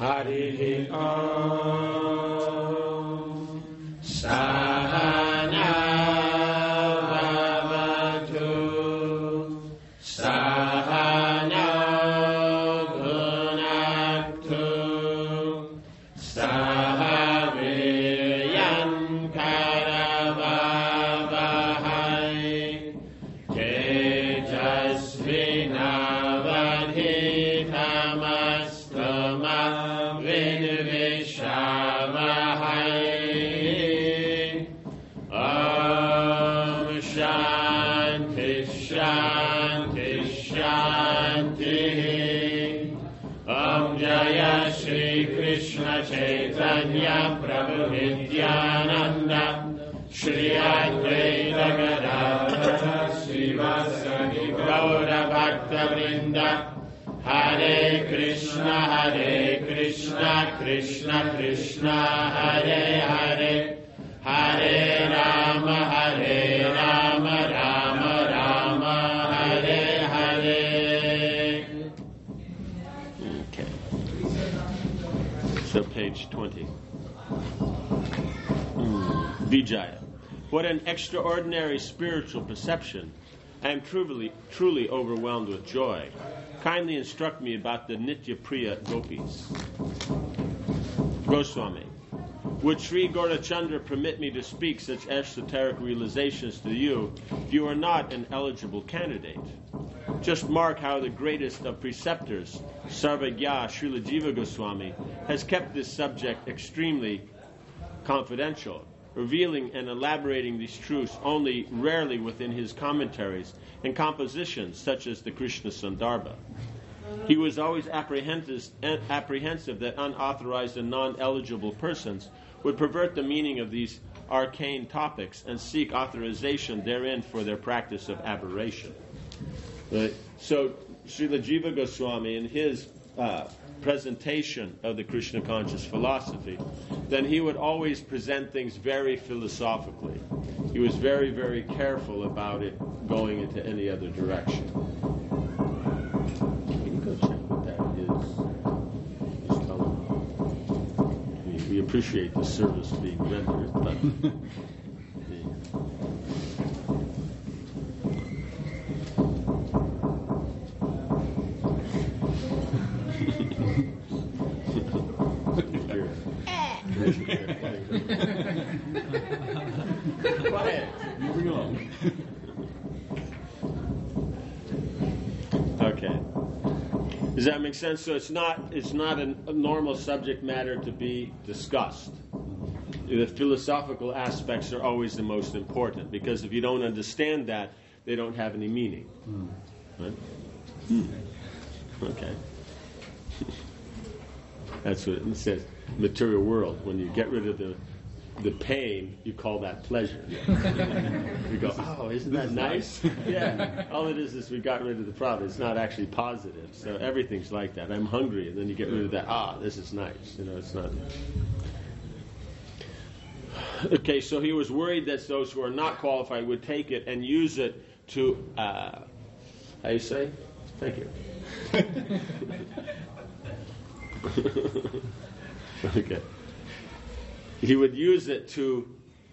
Hari Om Sahana Bhavatu Sahana Bhunaktu Sahaviryan Karavavahai Tejasvinavadhitamastu Vidvishavahai. Om Shanti Shanti Shanti. Om Jaya Shri Krishna Chaitanya Prabhu Nityananda Shri Advaita Gadadhara Srivasadi Gaura Bhakta Vrinda. Hare Krishna Krishna Krishna Hare Hare Hare Rama Rama Rama Hare Hare. Okay. So page 20. Vijaya. What an extraordinary spiritual perception. I am truly overwhelmed with joy. Kindly instruct me about the Nitya Priya Gopis. Goswami. Would Sri Gaurachandra permit me to speak such esoteric realizations to you if you are not an eligible candidate? Just mark how the greatest of preceptors, Sarvagya Srila Jiva Goswami, has kept this subject extremely confidential, revealing and elaborating these truths only rarely within his commentaries and compositions such as the Krishna Sandarbha. He was always apprehensive that unauthorized and non-eligible persons would pervert the meaning of these arcane topics and seek authorization therein for their practice of aberration. Right? So Srila Jiva Goswami, in his presentation of the Krishna conscious philosophy, then he would always present things very philosophically. He was very, very careful about it going into any other direction. You can go check what that is telling. We appreciate the service being rendered, but quiet. Moving on. Okay. Does that make sense? So it's not a normal subject matter to be discussed. The philosophical aspects are always the most important, because if you don't understand that, they don't have any meaning. Right? Okay. That's what it says. Material world. When you get rid of the pain, you call that pleasure. You go, oh, isn't that nice? Yeah. All it is we got rid of the problem. It's not actually positive. So everything's like that. I'm hungry, and then you get rid of that. This is nice. It's not. Okay, so he was worried that those who are not qualified would take it and use it to, how you say? Thank you. Okay. He would use it to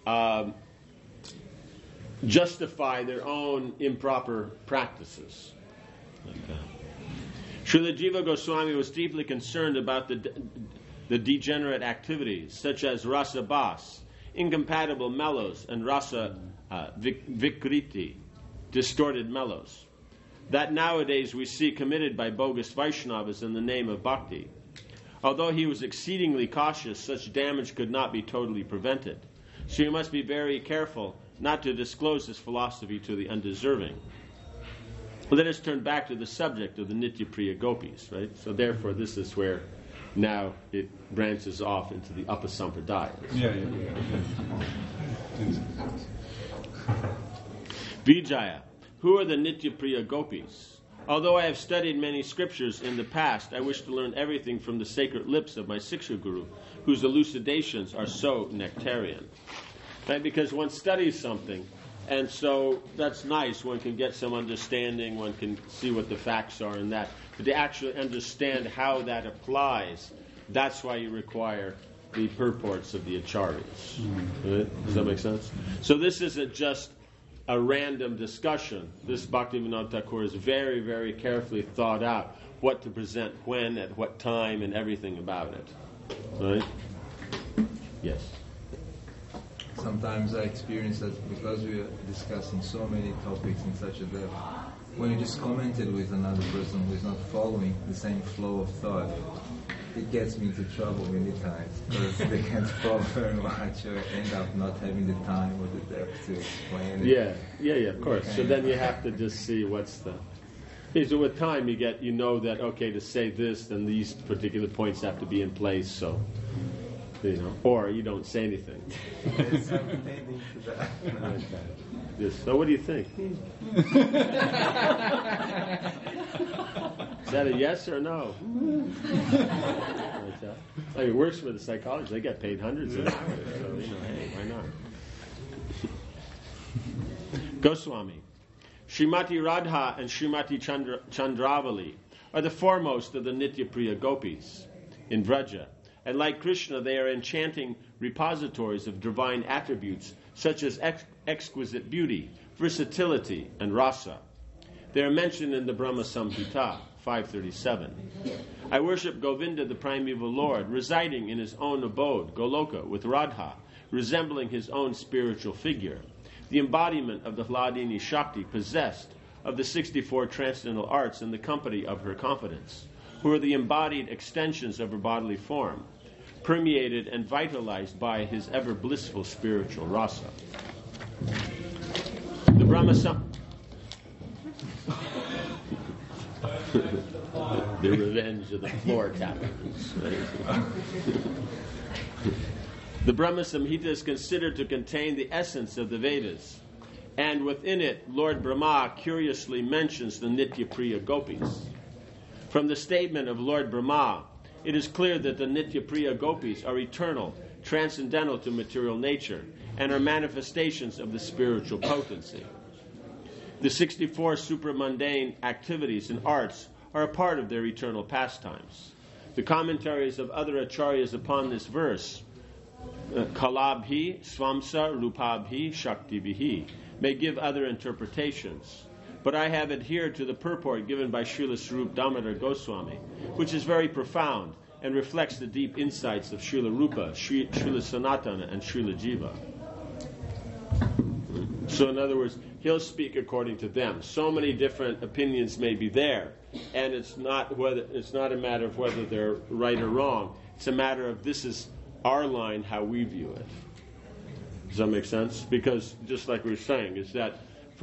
justify their own improper practices. Srila Jiva Goswami was deeply concerned about the degenerate activities, such as rasa bas, incompatible mellows, and rasa vikriti, distorted mellows, that nowadays we see committed by bogus Vaishnavas in the name of bhakti. Although he was exceedingly cautious, such damage could not be totally prevented. So you must be very careful not to disclose this philosophy to the undeserving. Let us turn back to the subject of the Nitya Priya Gopis, right? So therefore this is where now it branches off into the Upasampradayas. Vijaya. Who are the Nitya Priya Gopis? Although I have studied many scriptures in the past, I wish to learn everything from the sacred lips of my Siksha Guru, whose elucidations are so nectarian. Right? Because one studies something, and so that's nice. One can get some understanding, one can see what the facts are in that. But to actually understand how that applies That's why you require the purports of the acharyas. Right? Does that make sense? So this isn't just a random discussion. This Bhaktivinoda Thakur is very, very carefully thought out what to present when, at what time, and everything about it. Right? Yes. Sometimes I experience that because we are discussing so many topics in such a depth, when you just commented with another person who is not following the same flow of thought, it gets me into trouble many times because they can't follow very much or end up not having the time or the depth to explain it. Yeah, of course. So then you have to just see what's the... So with time you know that, okay, to say this, then these particular points have to be in place, so... or you don't say anything. Yes, I'm tending to that. Yes. So what do you think? Is that a yes or no? It works for the psychologists. They get paid hundreds of hours, so hey, why not? Goswami. Srimati Radha and Srimati Chandravali are the foremost of the Nitya Priya gopis in Vraja. And like Krishna, they are enchanting repositories of divine attributes such as exquisite beauty, versatility, and rasa. They are mentioned in the Brahma Samhita, 537. I worship Govinda, the primeval Lord, residing in his own abode, Goloka, with Radha, resembling his own spiritual figure, the embodiment of the Hladini Shakti, possessed of the 64 transcendental arts in the company of her confidence, who are the embodied extensions of her bodily form, permeated and vitalized by his ever blissful spiritual rasa. The Brahma the revenge of the floor tappers. The Brahma Samhita is considered to contain the essence of the Vedas, and within it, Lord Brahma curiously mentions the Nitya Priya gopis. From the statement of Lord Brahma, it is clear that the Nitya Priya gopis are eternal, transcendental to material nature, and are manifestations of the spiritual potency. The 64 supramundane activities and arts are a part of their eternal pastimes. The commentaries of other acharyas upon this verse, Kalabhi, Swamsa, Rupabhi, Shaktibhi, may give other interpretations. But I have adhered to the purport given by Srila Swarup Damodar Goswami, which is very profound and reflects the deep insights of Srila Rupa, Srila Sanatana, and Srila Jiva. So in other words, he'll speak according to them. So many different opinions may be there, and it's not a matter of whether they're right or wrong. It's a matter of this is our line, how we view it. Does that make sense? Because just like we were saying, is that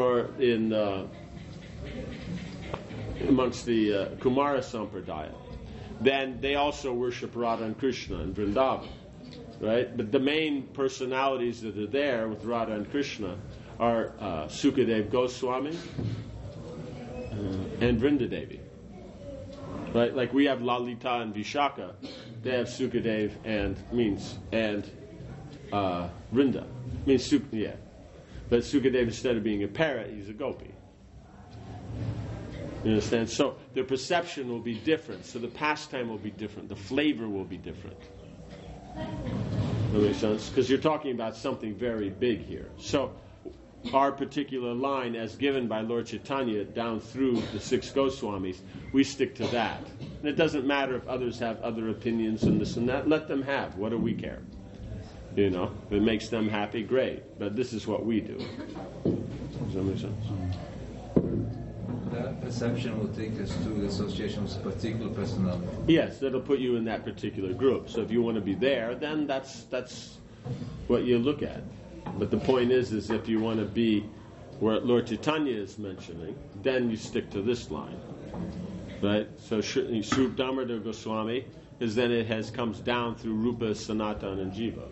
amongst the Kumara Sampradaya, then they also worship Radha and Krishna in Vrindavan, right? But the main personalities that are there with Radha and Krishna are Sukadev Goswami and Vrindadevi, right? Like we have Lalita and Vishaka, they have Sukadev and Vrinda. But Sukadev, instead of being a parrot, he's a gopi. You understand? So their perception will be different. So the pastime will be different. The flavor will be different. That makes sense? Because you're talking about something very big here. So our particular line, as given by Lord Chaitanya down through the 6 Goswamis, we stick to that. And it doesn't matter if others have other opinions and this and that. Let them have. What do we care? If it makes them happy, great. But this is what we do. Does that make sense? That perception will take us to the association with a particular personality. Yes, that'll put you in that particular group. So if you want to be there, then that's what you look at. But the point is if you want to be where Lord Chaitanya is mentioning, then you stick to this line. Right? So Swarup Damodar Goswami is then comes down through Rupa, Sanatana, and Jiva.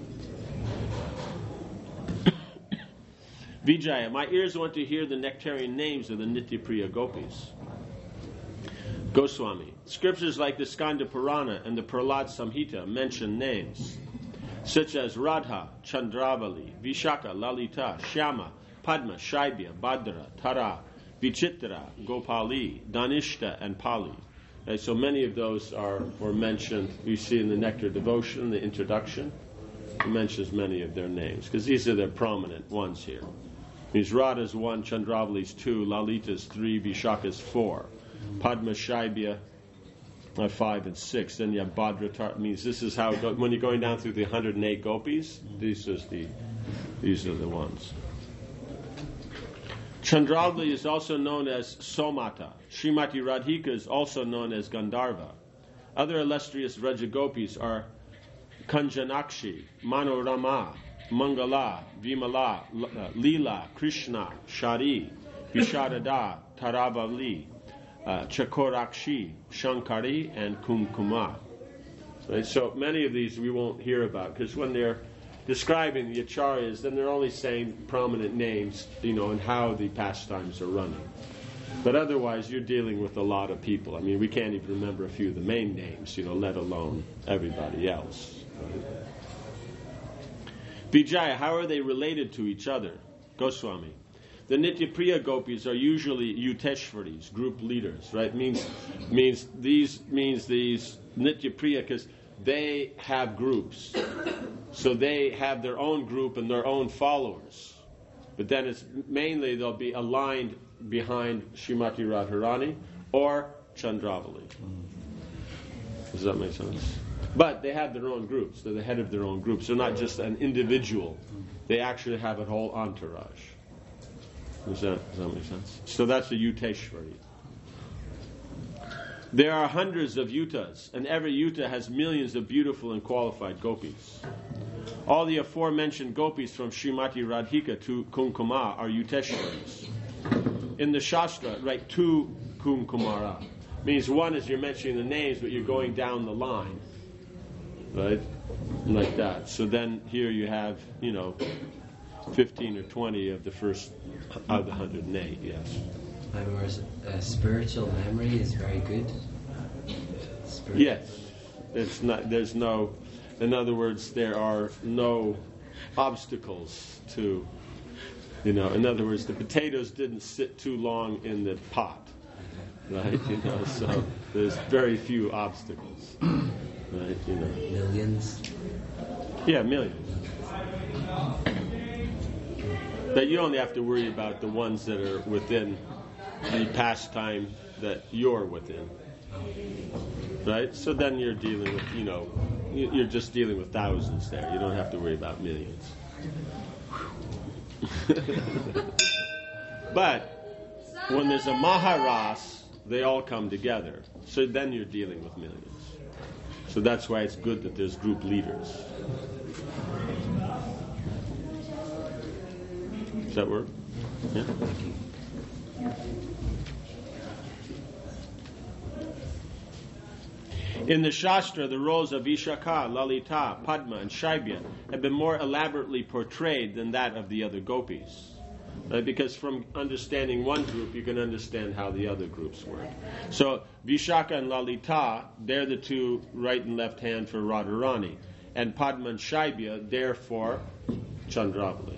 Vijaya, my ears want to hear the nectarian names of the Nitya Priya gopis. Goswami, scriptures like the Skanda Purana and the Prahlad Samhita mention names such as Radha, Chandravali, Vishaka, Lalita, Shyama, Padma, Shaibya, Bhadra, Tara, Vichitra, Gopali, Danishta, and Pali. Okay, so many of those were mentioned. You see in the Nectar Devotion, the introduction, it mentions many of their names because these are the prominent ones here. It means Radha's 1, Chandravali's 2, Lalita's 3, Vishaka's 4, Padma Shaibya 5 and 6. Then you have Bhadratar. Means this is how when you're going down through the 108 gopis. These are the ones. Chandravali is also known as Somata. Srimati Radhika is also known as Gandharva. Other illustrious Rajagopis are Kanjanakshi, Manorama, Mangala, Vimala, Leela, Krishna, Shari, Vishadada, Taravali, Chakorakshi, Shankari, and Kumkuma. Right? So many of these we won't hear about because when they're describing the acharyas, then they're only saying prominent names, and how the pastimes are running. But otherwise, you're dealing with a lot of people. I mean, we can't even remember a few of the main names, let alone everybody else. Right? Vijaya, how are they related to each other? Goswami. The Nityapriya gopis are usually Yuteshwaris, group leaders, right? Means these Nityapriya because they have groups. So they have their own group and their own followers. But then it's mainly they'll be aligned behind Srimati Radharani or Chandravali. Does that make sense? But they have their own groups. They're the head of their own groups. They're not just an individual. They actually have a whole entourage. Does that make sense? So that's a Yuteshwari. There are hundreds of yutas, and every yuta has millions of beautiful and qualified gopis. All the aforementioned gopis from Srimati Radhika to Kumkuma are Yuteshwaris. In the Shastra, write two Kumkumara. Means one is you're mentioning the names, but you're going down the line. Right? Like that. So then here you have, 15 or 20 of the first of the 108, yes. Spiritual memory is very good. Yes. In other words, there are no obstacles to, in other words, the potatoes didn't sit too long in the pot, right? So there's very few obstacles, right? Millions. Yeah, millions. That you only have to worry about the ones that are within the pastime that you're within, right? So then you're dealing with, you're just dealing with thousands there. You don't have to worry about millions. But when there's a Maharas, they all come together. So then you're dealing with millions. So that's why it's good that there's group leaders. Does that work? Yeah? In the Shastra, the roles of Vishaka, Lalita, Padma, and Shaibya have been more elaborately portrayed than that of the other gopis. Because from understanding one group, you can understand how the other groups work. So Vishaka and Lalita, they're the two right and left hand for Radharani. And Padma and Shaibya, they're for Chandravali.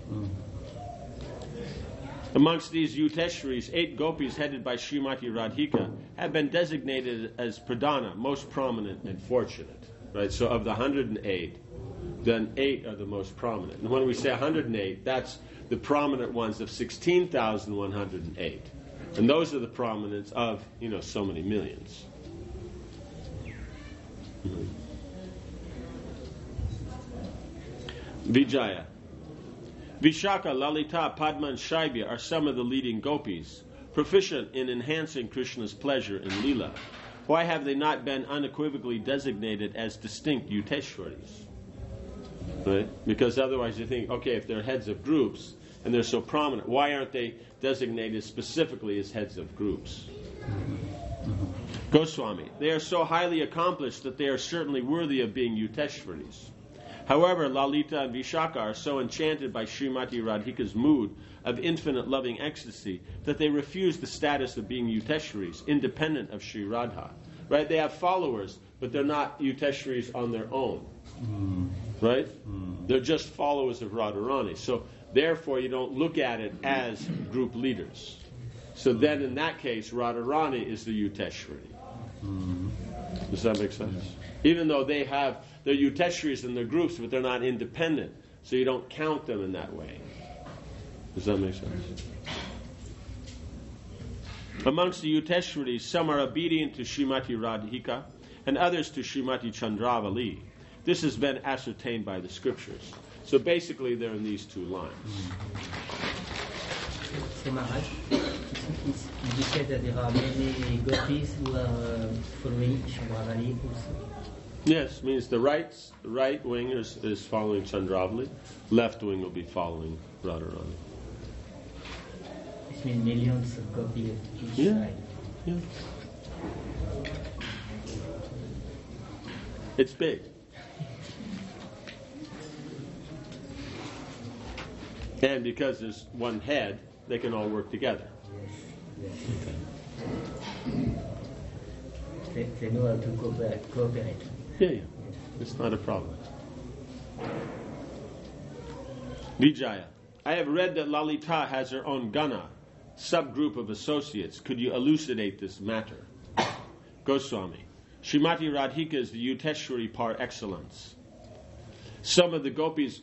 Amongst these Yuteshwaris, 8 gopis headed by Srimati Radhika have been designated as Pradhana, most prominent and fortunate. Right? So of the 108, then 8 are the most prominent. And when we say 108, that's the prominent ones of 16,108. And those are the prominents of, so many millions. Vijaya. Vishaka, Lalita, Padma, and Shaibya are some of the leading gopis, proficient in enhancing Krishna's pleasure in Leela. Why have they not been unequivocally designated as distinct Yuteshwaris? Right? Because otherwise you think, okay, if they're heads of groups and they're so prominent, why aren't they designated specifically as heads of groups? Goswami, they are so highly accomplished that they are certainly worthy of being Yuteshwaris. However, Lalita and Vishaka are so enchanted by Srimati Radhika's mood of infinite loving ecstasy that they refuse the status of being Yuteshwaris, independent of Sri Radha. Right? They have followers, but they're not Yuteshwaris on their own. Right? They're just followers of Radharani. So, therefore, you don't look at it as group leaders. So then, in that case, Radharani is the Yuteshwari. Does that make sense? Even though they have their Yuteshris in their groups, but they're not independent, so you don't count them in that way. Does that make sense? Amongst the Yuteshris, some are obedient to Srimati Radhika and others to Srimati Chandravali. This has been ascertained by the scriptures. So basically they're in these two lines. So Maharaj, you said that there are many gopis who are following Chandravali also. Yes, means the right wing is following Chandravali, left wing will be following Radharani. It means millions of gopis of each side. Yeah. It's big. And because there's one head, they can all work together. Yes. They know how to cooperate. Yeah. It's not a problem. Vijaya, I have read that Lalita has her own Gana, subgroup of associates. Could you elucidate this matter? Goswami, Srimati Radhika is the Yuteshwari par excellence. Some of the gopis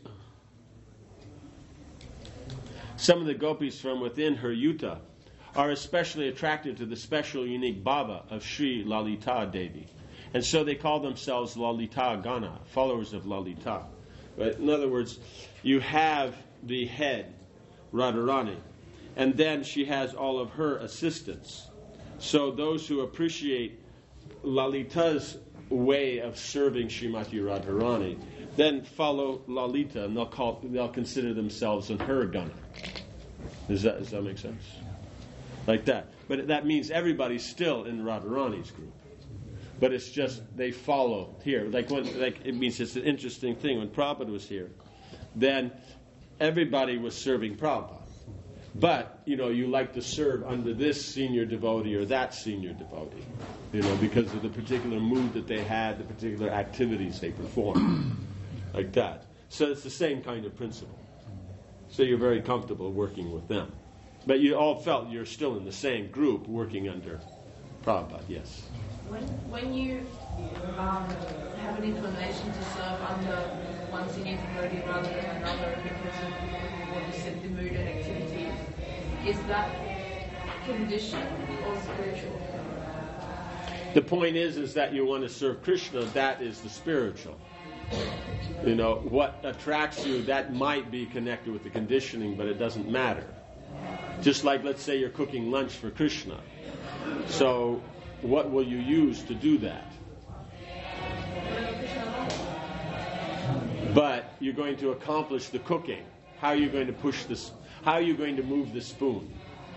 from within her Yuta are especially attracted to the special unique bhava of Sri Lalita Devi. And so they call themselves Lalita Gana, followers of Lalita. But in other words, you have the head, Radharani, and then she has all of her assistants. So those who appreciate Lalita's way of serving Srimati Radharani then follow Lalita, and they'll consider themselves in her Gana. Does that make sense? Like that. But that means everybody's still in Radharani's group. But it's just they follow here. It means it's an interesting thing. When Prabhupada was here, then everybody was serving Prabhupada. But, you like to serve under this senior devotee or that senior devotee, because of the particular mood that they had, the particular activities they performed, like that. So it's the same kind of principle. So you're very comfortable working with them. But you all felt you're still in the same group working under Prabhupada, yes. When you have an inclination to serve under one senior devotee rather than another because of what you said, the mood and activity, is that conditioned or spiritual? The point is that you want to serve Krishna, that is the spiritual. What attracts you, that might be connected with the conditioning, but it doesn't matter. Just like, let's say you're cooking lunch for Krishna. So, what will you use to do that? But you're going to accomplish the cooking. How are you going to push this? How are you going to move the spoon?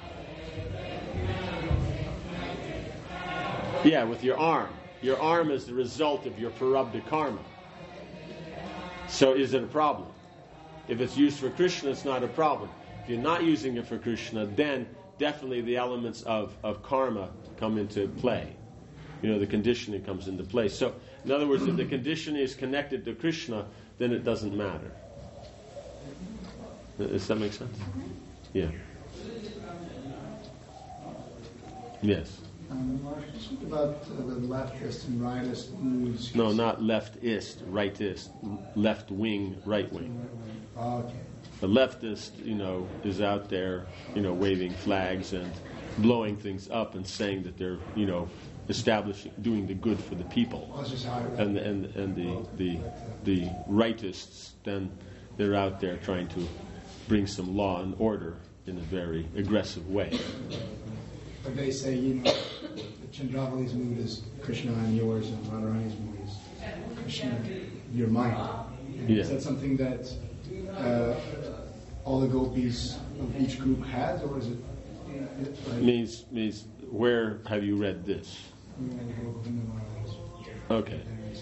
Yeah, with your arm. Your arm is the result of your prarabdha karma. So is it a problem? If it's used for Krishna, it's not a problem. If you're not using it for Krishna, then definitely the elements of karma come into play. The conditioning comes into play. So, in other words, if the conditioning is connected to Krishna, then it doesn't matter. Does that make sense? Yeah. Yes. Speak about the leftist and rightist moods. No, not leftist, rightist. Left wing, right wing. Okay. The leftist, is out there, waving flags and blowing things up and saying that they're, establishing, doing the good for the people. Well, that's just how I read And the rightists, then they're out there trying to bring some law and order in a very aggressive way. But they say, that Chandravali's mood is Krishna and yours, and Radharani's mood is Krishna, your mind. Yeah. Is that something that all the gopis of each group has, or is it like Means where have you read this? Okay.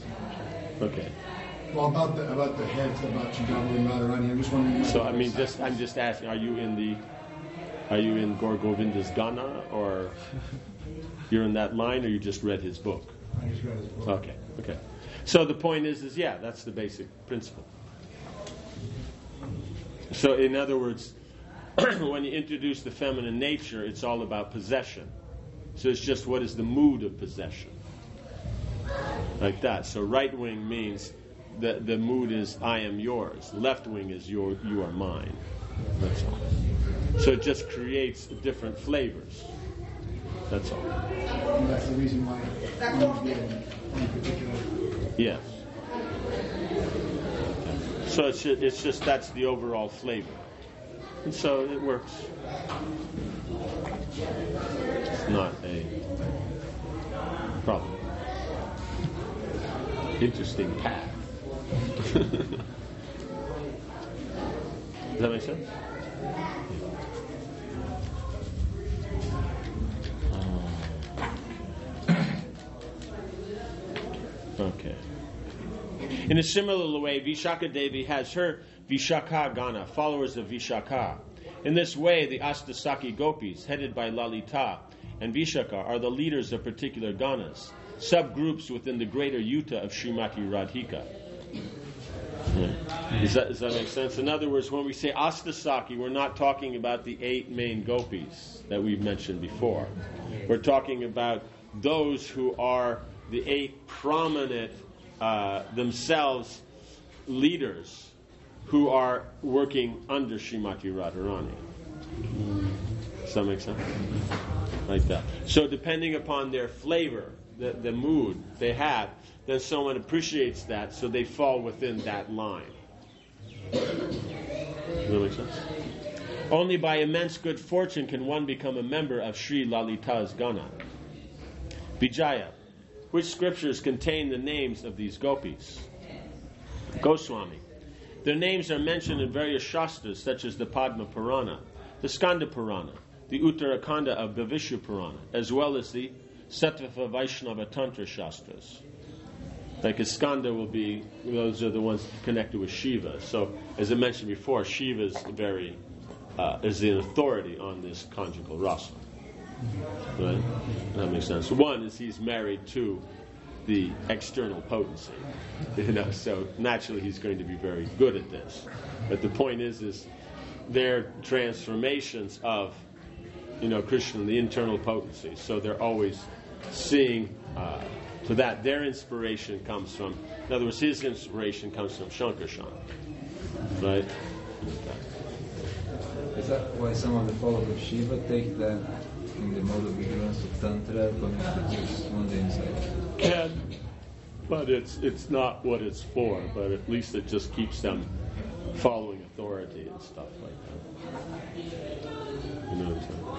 Well, about the heads, about Chandravali and Radharani, I'm just wondering. So I'm just asking, are you in Gaur Govinda's Gana, or you're in that line, or you just read his book? I just read his book. Okay. So the point is that's the basic principle. So in other words, when you introduce the feminine nature, it's all about possession. So it's just what is the mood of possession. Like that. So right wing means the mood is I am yours. Left wing is you are mine. That's all. So it just creates different flavors. That's all. And that's the reason why one is given in particular. Yes. So it's just that's the overall flavor. And so it works. It's not a problem. Interesting path. Does that make sense? Okay. In a similar way, Vishaka Devi has her Vishaka Gana, followers of Vishaka. In this way, the Astasaki Gopis, headed by Lalita and Vishaka, are the leaders of particular ganas, subgroups within the greater yuta of Srimati Radhika. Yeah. Does that make sense? In other words, when we say Astasaki, we're not talking about the 8 main gopis that we've mentioned before. We're talking about those who are the 8 prominent themselves leaders who are working under Srimati Radharani. Does that make sense? Like that. So depending upon their flavor, the mood they have, then someone appreciates that, so they fall within that line. Does that make sense? Only by immense good fortune can one become a member of Sri Lalita's Gana. Vijaya. Which scriptures contain the names of these gopis? Goswami. Their names are mentioned in various shastras, such as the Padma Purana, the Skanda Purana, the Uttarakanda of Bhavishya Purana, as well as the Sattva Vaishnava Tantra Shastras. Like a Skanda will be, those are the ones connected with Shiva. So, as I mentioned before, Shiva is is the authority on this conjugal rasa. Right? That makes sense. One is he's married to the external potency. So naturally he's going to be very good at this. But the point is they're transformations of, Krishna, the internal potency. So they're always seeing to that. Their inspiration comes from, in other words, his inspiration comes from Shankarshan. Right? Is that why some of the followers of Shiva take that in the mode of ignorance of Tantra, according to this one insight? Can, but it's not what it's for, but at least it just keeps them following authority and stuff like that. You know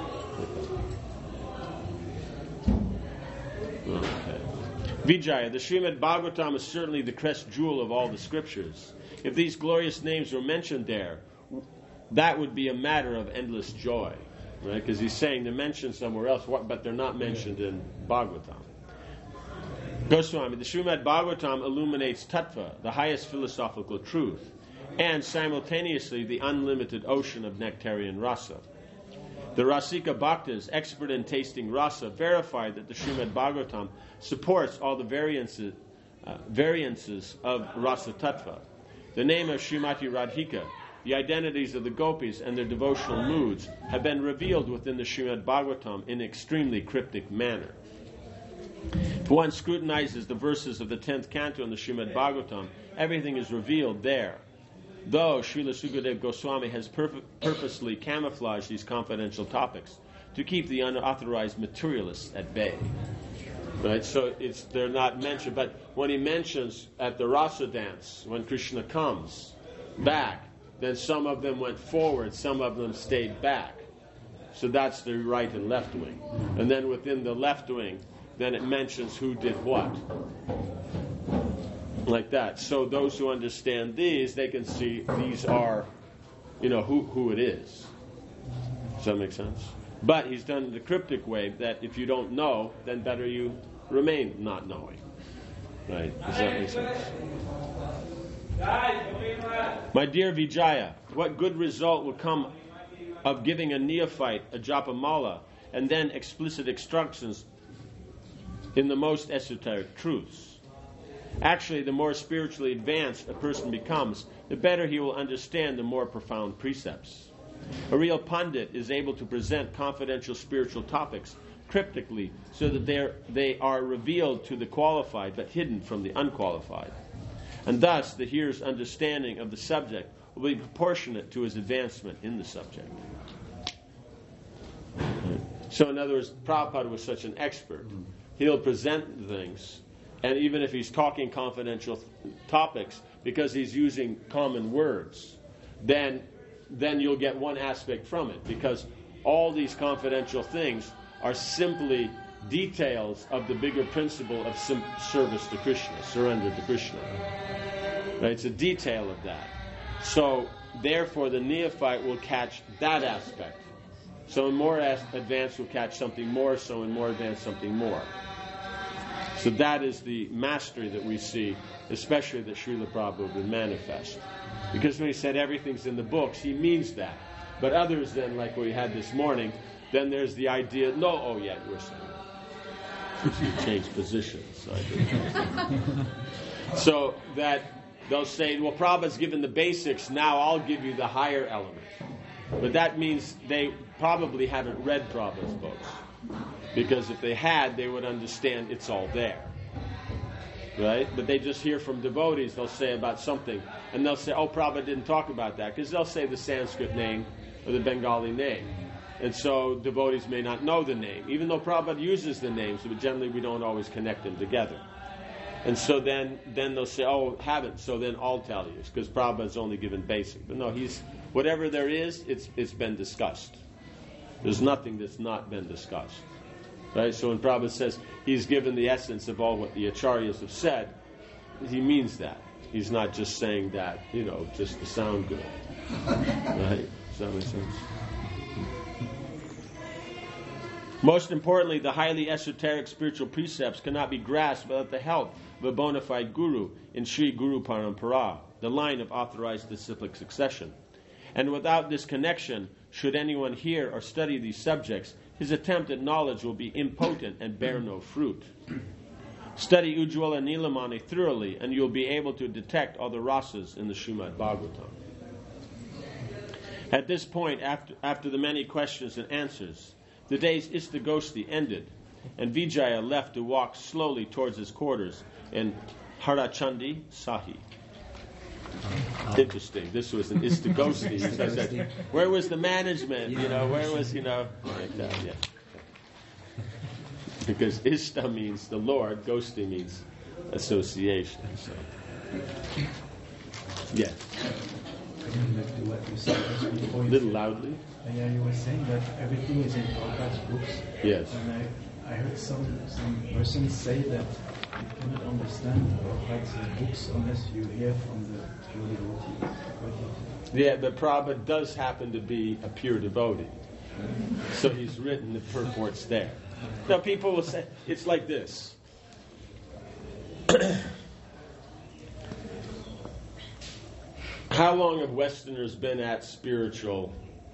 what I'm saying? Okay. Vijaya, the Srimad Bhagavatam is certainly the crest jewel of all the scriptures. If these glorious names were mentioned there, that would be a matter of endless joy. Right? Because he's saying they're mentioned somewhere else, but they're not mentioned in Bhagavatam. Goswami, the Srimad Bhagavatam illuminates tattva, the highest philosophical truth, and simultaneously the unlimited ocean of nectarian rasa. The Rasika Bhaktas, expert in tasting rasa, verified that the Srimad Bhagavatam supports all the variances of rasa tattva. The name of Srimati Radhika, the identities of the gopis and their devotional moods have been revealed within the Srimad Bhagavatam in an extremely cryptic manner. If one scrutinizes the verses of the 10th canto in the Srimad Bhagavatam, everything is revealed there. Though Srila Sukadeva Goswami has purposely camouflaged these confidential topics to keep the unauthorized materialists at bay. Right? So they're not mentioned, but when he mentions at the Rasa dance, when Krishna comes back, then some of them went forward, some of them stayed back. So that's the right and left wing. And then within the left wing, then it mentions who did what. Like that. So those who understand these, they can see these are, who it is. Does that make sense? But he's done it in the cryptic way that if you don't know, then better you remain not knowing. Right? Does that make sense? My dear Vijaya, what good result will come of giving a neophyte a japamala and then explicit instructions in the most esoteric truths? Actually, the more spiritually advanced a person becomes, the better he will understand the more profound precepts. A real pundit is able to present confidential spiritual topics cryptically, so that they are revealed to the qualified, but hidden from the unqualified. And thus, the hearer's understanding of the subject will be proportionate to his advancement in the subject. So, in other words, Prabhupada was such an expert. He'll present things, and even if he's talking confidential topics, because he's using common words, then you'll get one aspect from it, because all these confidential things are simply details of the bigger principle of service to Krishna, surrender to Krishna. Right? It's a detail of that. So, therefore, the neophyte will catch that aspect. So in more advanced, we'll catch something more, so in more advanced, something more. So that is the mastery that we see, especially that Srila Prabhupada would manifest. Because when he said everything's in the books, he means that. But others then, like we had this morning, then there's the idea, no, oh yeah, we're saying. You change positions. So that they'll say, well, Prabhupada's given the basics, now I'll give you the higher element. But that means they probably haven't read Prabhupada's books. Because if they had, they would understand it's all there. Right? But they just hear from devotees, they'll say about something. And they'll say, oh, Prabhupada didn't talk about that. Because they'll say the Sanskrit name or the Bengali name. And so devotees may not know the name. Even though Prabhupada uses the names, but generally we don't always connect them together. And so then they'll say, oh, haven't, so then I'll tell you. Because Prabhupada's only given basic. But no, whatever there is, it's been discussed. There's nothing that's not been discussed. Right? So when Prabhupada says he's given the essence of all what the acharyas have said, he means that. He's not just saying that, just to sound good. Right? Does that make sense? Most importantly, the highly esoteric spiritual precepts cannot be grasped without the help of a bona fide guru in Sri Guru Parampara, the line of authorized disciplic succession. And without this connection, should anyone hear or study these subjects, his attempt at knowledge will be impotent and bear no fruit. Study Ujjwala Nilamani thoroughly, and you'll be able to detect all the rasas in the Srimad Bhagavatam. At this point, after the many questions and answers, the day's Istagosti ended, and Vijaya left to walk slowly towards his quarters in Harachandi Sahi. Interesting. This was an Istagosti. So I said, where was the management? Where was, like that, yeah. Because Ista means the Lord, Gosti means association. So, yeah. A little loudly. Yeah, you were saying that everything is in Prabhupada's books. Yes. And I heard some persons say that you cannot understand Prabhupada's books unless you hear from the pure devotee. Yeah, but Prabhupada does happen to be a pure devotee. So he's written the purports there. Now people will say, it's like this. How long have Westerners been at spiritual,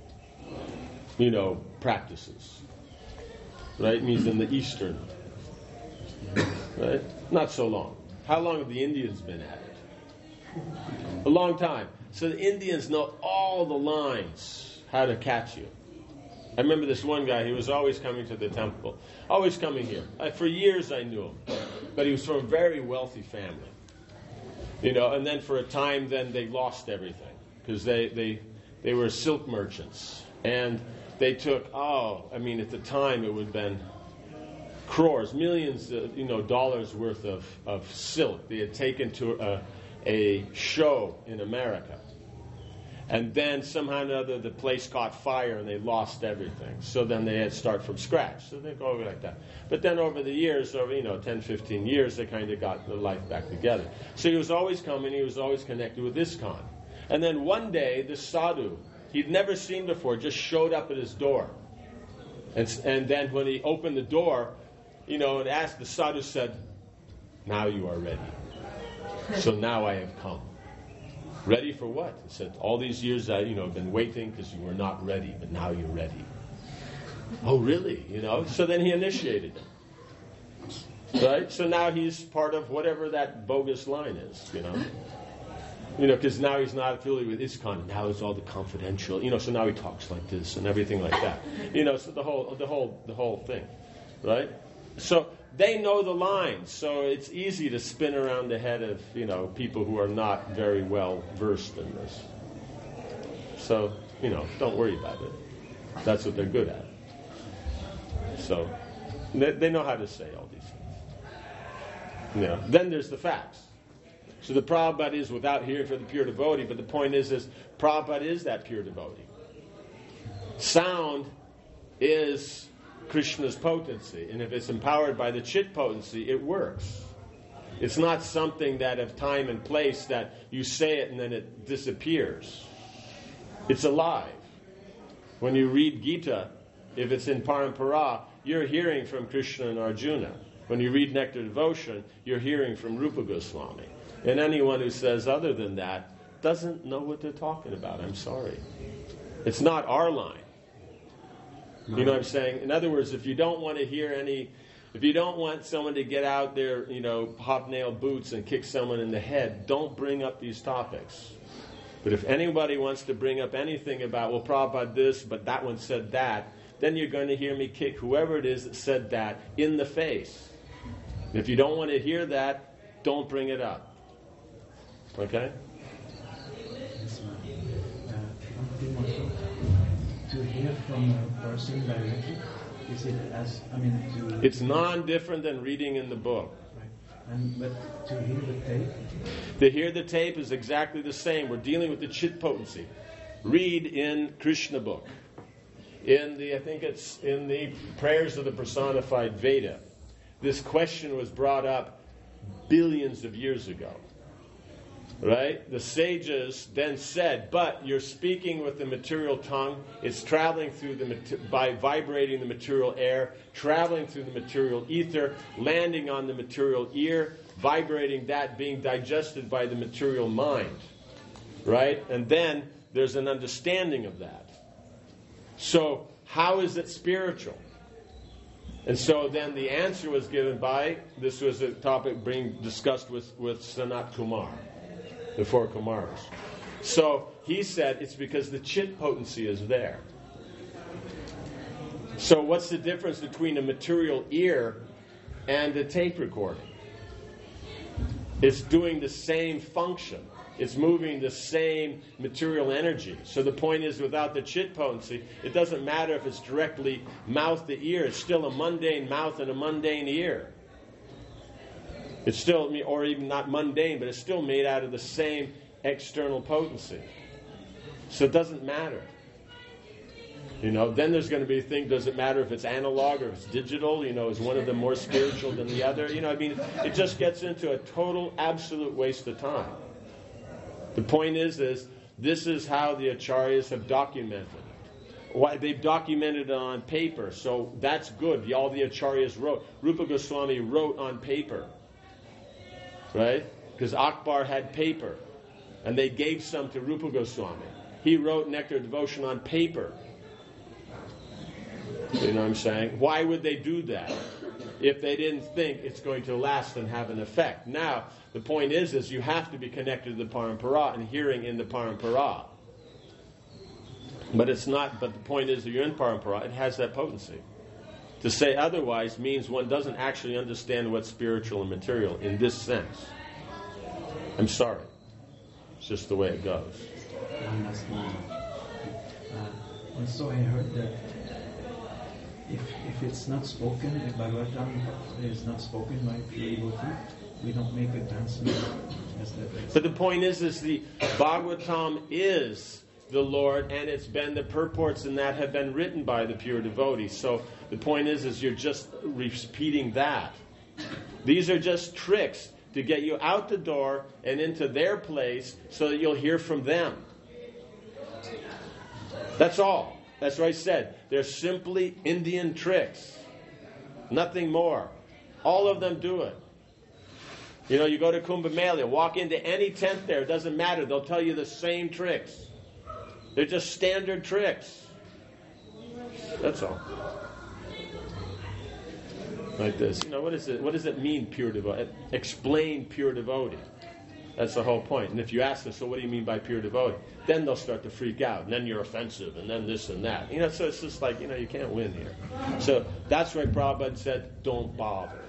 practices? Right? It means in the Eastern. Right? Not so long. How long have the Indians been at it? A long time. So the Indians know all the lines, how to catch you. I remember this one guy, he was always coming to the temple. Always coming here. For years I knew him. But he was from a very wealthy family. And then for a time, then they lost everything. Because they were silk merchants. And they took, at the time it would have been crores, millions of dollars worth of silk they had taken to a show in America. And then somehow or another the place caught fire and they lost everything. So then they had to start from scratch. So they go like that. But then over the years, 10, 15 years, they kind of got their life back together. So he was always coming, he was always connected with ISKCON. And then one day, this sadhu, he'd never seen before, just showed up at his door. And then when he opened the door, and asked, the sadhu said, now you are ready. So now I have come. Ready for what? He said, all these years I, have been waiting because you were not ready, but now you're ready. Oh, really? So then he initiated him. Right? So now he's part of whatever that bogus line is, because now he's not affiliated with ISKCON. Now it's all the confidential, so now he talks like this and everything like that. So the whole thing. right? So they know the lines, so it's easy to spin around the head of, people who are not very well versed in this. So, don't worry about it. That's what they're good at. So, they know how to say all these things. Then there's the facts. So the Prabhupada is without hearing for the pure devotee, but the point is Prabhupada is that pure devotee. Sound is Krishna's potency, and if it's empowered by the Chit potency, it works. It's not something that of time and place that you say it and then it disappears. It's alive. When you read Gita, if it's in Parampara, you're hearing from Krishna and Arjuna. When you read Nectar Devotion, you're hearing from Rupa Goswami. And anyone who says other than that doesn't know what they're talking about. I'm sorry. It's not our line. You know what I'm saying? In other words, if you don't want to hear if you don't want someone to get out their, hobnail boots and kick someone in the head, don't bring up these topics. But if anybody wants to bring up anything about, well, Prabhupada this, but that one said that, then you're going to hear me kick whoever it is that said that in the face. If you don't want to hear that, don't bring it up. Okay? To hear from a person directly, is it It's non-different than reading in the book. Right. But to hear the tape? To hear the tape is exactly the same. We're dealing with the Chit potency. Read in Krishna book. I think it's in the Prayers of the Personified Veda. This question was brought up billions of years ago. Right? The sages then said, but you're speaking with the material tongue. It's traveling through by vibrating the material air, traveling through the material ether, landing on the material ear, vibrating that, being digested by the material mind. Right? And then there's an understanding of that. So, how is it spiritual? And so then the answer was given this was a topic being discussed with Sanat Kumar. The 4 Kumaras. So he said it's because the Chit potency is there. So what's the difference between a material ear and a tape recording? It's doing the same function. It's moving the same material energy. So the point is, without the Chit potency, it doesn't matter if it's directly mouth to ear. It's still a mundane mouth and a mundane ear. It's still, or even not mundane, but it's still made out of the same external potency. So it doesn't matter. Then there's going to be a thing, does it matter if it's analog or if it's digital? Is one of them more spiritual than the other? It just gets into a total, absolute waste of time. The point is this is how the Acharyas have documented it. Why they've documented it on paper, so that's good. All the Acharyas wrote. Rupa Goswami wrote on paper. Right? Because Akbar had paper. And they gave some to Rupa Goswami. He wrote Nectar Devotion on paper. You know what I'm saying? Why would they do that? If they didn't think it's going to last and have an effect. Now, the point is you have to be connected to the Parampara and hearing in the Parampara. But the point is that you're in Parampara, it has that potency. To say otherwise means one doesn't actually understand what's spiritual and material in this sense. I'm sorry. It's just the way it goes. Also, I heard that if it's not spoken, if Bhagavatam is not spoken by pure devotee, we don't make a dance music. But the point is the Bhagavatam is the Lord, and it's been the purports in that have been written by the pure devotees. So the point is you're just repeating that. These are just tricks to get you out the door and into their place so that you'll hear from them. That's all. That's what I said. They're simply Indian tricks. Nothing more. All of them do it. You go to Kumbh Mela, walk into any tent there, it doesn't matter. They'll tell you the same tricks. They're just standard tricks. That's all. Like this. What does it mean, pure devotee? Explain pure devotee. That's the whole point. And if you ask them, so what do you mean by pure devotee? Then they'll start to freak out. And then you're offensive. And then this and that. So it's just like, you can't win here. So that's why Prabhupada said, don't bother.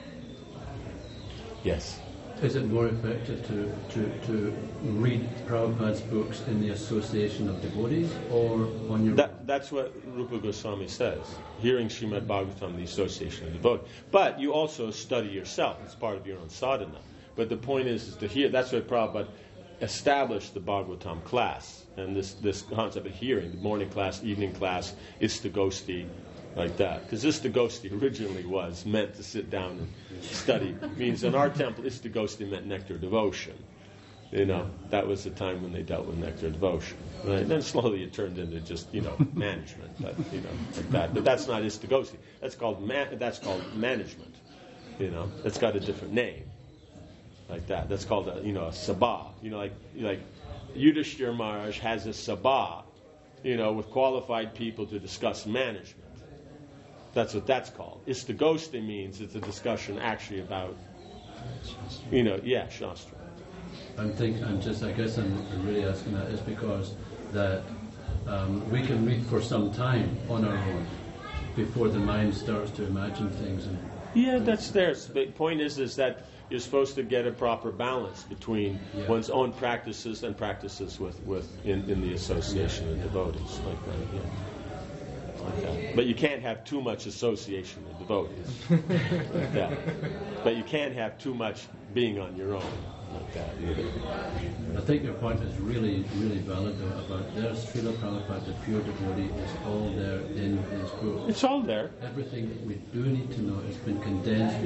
Yes? Is it more effective to read Prabhupada's books in the association of devotees or on your own? That's what Rupa Goswami says. Hearing Srimad Bhagavatam, the association of devotees. But you also study yourself. It's part of your own sadhana. But the point is to hear. That's why Prabhupada established the Bhagavatam class. And this concept of hearing, the morning class, evening class, Istagosti, like that. Because Istagosti originally was meant to sit down and study. Means in our temple, Istagosti meant nectar devotion. That was the time when they dealt with nectar devotion. Right? And then slowly it turned into just, management. But, like that. But that's not Istagosti. That's called management. That's got a different name. Like that. That's called a sabha. Like Yudhishthira Maharaj has a sabha, with qualified people to discuss management. That's what that's called. Istagosti means it's a discussion actually about, Shastra. I guess I'm really asking that is because that we can read for some time on our own before the mind starts to imagine things. That's there. The point is that you're supposed to get a proper balance between one's own practices and practices in the association of devotees, like that. Like that. But you can't have too much association with devotees, like that. But you can't have too much being on your own, like that either. I think your point is really, really valid though, about there's Srila Prabhupada, the pure devotee, is all there in his book. It's all there. Everything that we do need to know has been condensed.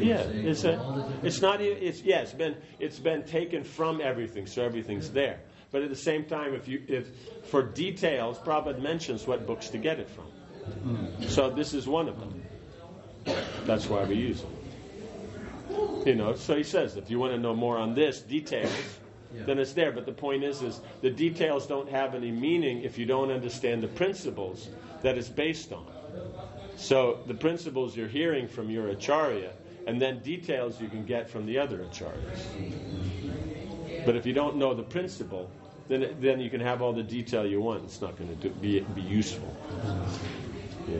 It's been taken from everything, so everything's there. But at the same time, if for details, Prabhupada mentions what books to get it from. So this is one of them. That's why we use it. So he says, if you want to know more on this, details, then it's there. But the point is the details don't have any meaning if you don't understand the principles that it's based on. So the principles you're hearing from your acharya, and then details you can get from the other acharyas. But if you don't know the principle, then you can have all the detail you want. It's not going to be useful. Yeah.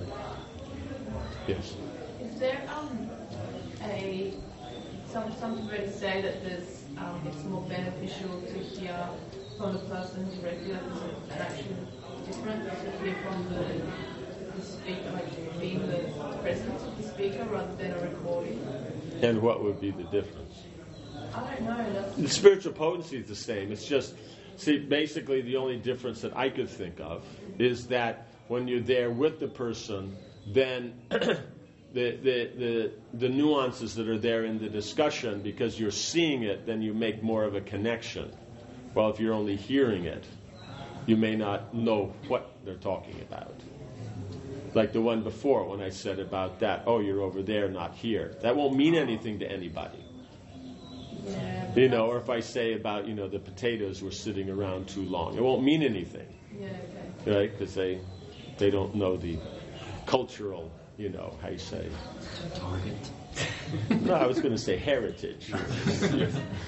Yes. Is there some devotees say that it's more beneficial to hear from the person directly, like there's an actual difference to hear from the speaker, like being the presence of the speaker rather than a recording? And what would be the difference? I don't know. The spiritual potency is the same. It's just, basically the only difference that I could think of is that when you're there with the person, then the nuances that are there in the discussion, because you're seeing it, then you make more of a connection. Well, if you're only hearing it, you may not know what they're talking about. Like the one before when I said about that, you're over there, not here. That won't mean anything to anybody. Yeah, or if I say about, the potatoes were sitting around too long, it won't mean anything. Yeah, okay. Right? Because they don't know the cultural, how you say. Target. No, I was going to say heritage. The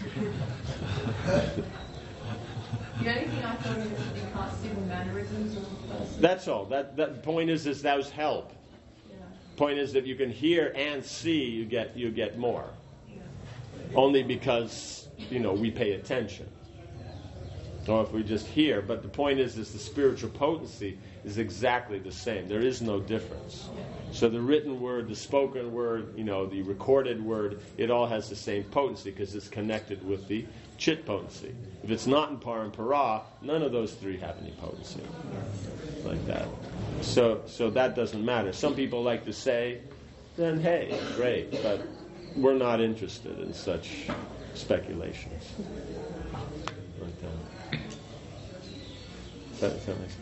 only thing I thought of is that you can't see the mannerisms of the person. That's all. That point is those help. Yeah. Point is that you can hear and see, you get more. Yeah. Only because we pay attention. Or if we just hear, but the point is the spiritual potency is exactly the same. There is no difference. So the written word, the spoken word, the recorded word, it all has the same potency because it's connected with the chit potency. If it's not in parampara, none of those three have any potency like that. So that doesn't matter. Some people like to say, then hey, great, but we're not interested in such speculations. Like that. Does that make sense?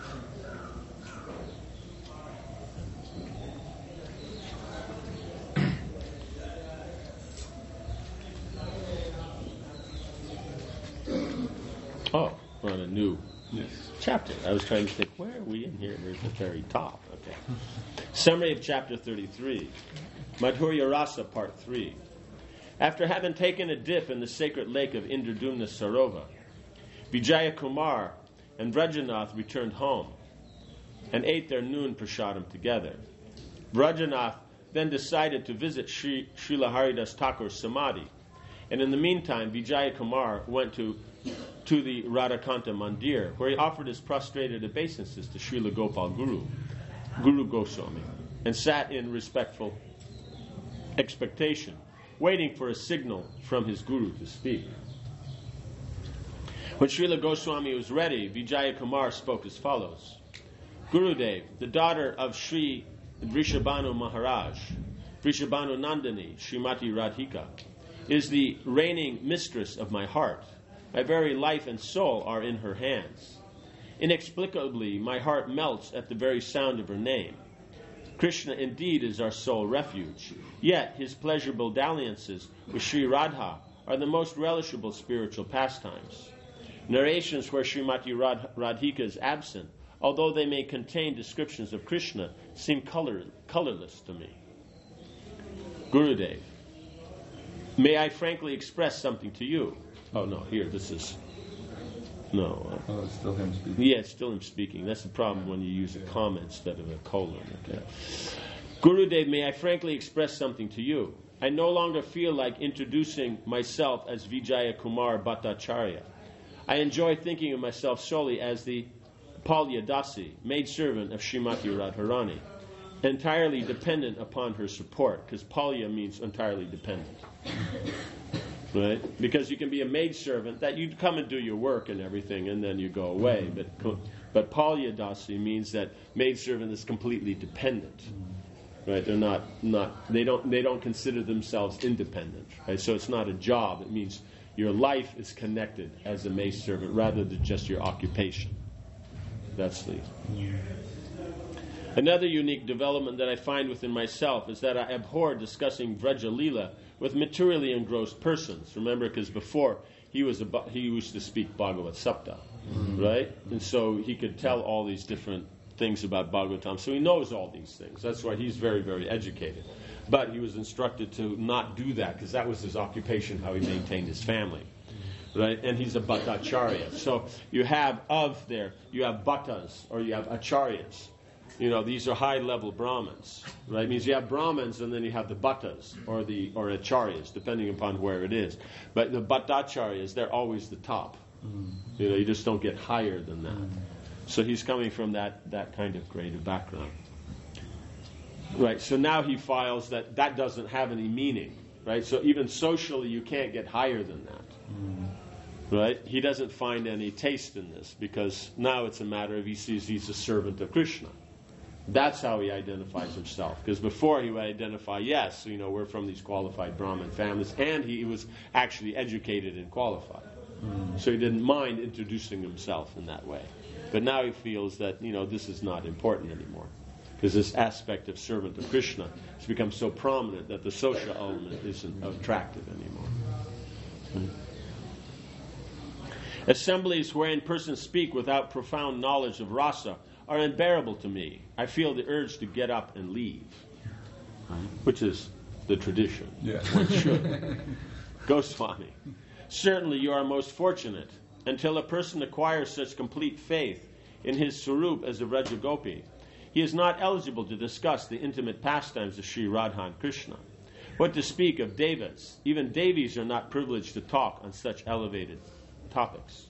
Oh, we're on a new chapter. I was trying to think, where are we in here? We're at the very top. Okay. Summary of chapter 33. Madhurya Rasa, part 3. After having taken a dip in the sacred lake of Indradumna Sarova, Vijaya Kumar and Vrajanath returned home and ate their noon prasadam together. Vrajanath then decided to visit Srila Haridas Thakur's Samadhi, and in the meantime Vijaya Kumar went to the Radhakanta Mandir, where he offered his prostrated obeisances to Srila Gopal Guru Goswami, and sat in respectful expectation, waiting for a signal from his guru to speak. When Srila Goswami was ready, Vijaya Kumar spoke as follows. Gurudev, the daughter of Sri Vrishabhanu Maharaj, Vrishabhanu Nandini, Srimati Radhika, is the reigning mistress of my heart. My very life and soul are in her hands. Inexplicably, my heart melts at the very sound of her name. Krishna indeed is our sole refuge, yet his pleasurable dalliances with Sri Radha are the most relishable spiritual pastimes. Narrations where Srimati Radhika is absent, although they may contain descriptions of Krishna, seem colorless to me. Gurudev, may I frankly express something to you? Oh no, here, this is... No. It's still him speaking. Yeah, it's still him speaking. That's the problem when you use a comma instead of a colon. Okay. Gurudev, may I frankly express something to you? I no longer feel like introducing myself as Vijaya Kumar Bhattacharya. I enjoy thinking of myself solely as the Palya Dasi, maidservant of Srimati Radharani, entirely dependent upon her support, because Palya means entirely dependent. Right? Because you can be a maidservant, that you come and do your work and everything, and then you go away. But Palya Dasi means that maidservant is completely dependent. Right? They're they don't consider themselves independent. Right? So it's not a job. It means your life is connected as a maidservant rather than just your occupation. That's the... Another unique development that I find within myself is that I abhor discussing Vraja Leela with materially engrossed persons. Remember, because before he used to speak Bhagavad Sapta, right? And so he could tell all these different things about Bhagavatam. So he knows all these things. That's why he's very, very educated. But he was instructed to not do that, because that was his occupation, how he maintained his family. Right? And he's a Bhattacharya. So you have Bhattas, or you have Acharyas. You know, these are high-level Brahmins, right? It means you have Brahmins and then you have the Bhattas or Acharyas, depending upon where it is. But the Bhattacharyas, they're always the top. You know, you just don't get higher than that. So he's coming from that kind of grade of background. Right, so now he files that doesn't have any meaning, right? So even socially, you can't get higher than that. Right? He doesn't find any taste in this, because now it's a matter of he sees he's a servant of Krishna. That's how he identifies himself. Because before he would identify, yes, you know, we're from these qualified Brahmin families, and he was actually educated and qualified. So he didn't mind introducing himself in that way. But now he feels that, you know, this is not important anymore. Because this aspect of servant of Krishna has become so prominent that the social element isn't attractive anymore. Assemblies wherein persons speak without profound knowledge of rasa are unbearable to me. I feel the urge to get up and leave, which is the tradition. Yeah. One should. Goswami, certainly you are most fortunate. Until a person acquires such complete faith in his Swarup as a Vrajagopi, he is not eligible to discuss the intimate pastimes of Sri Radha and Krishna. What to speak of Devas? Even Devis are not privileged to talk on such elevated topics.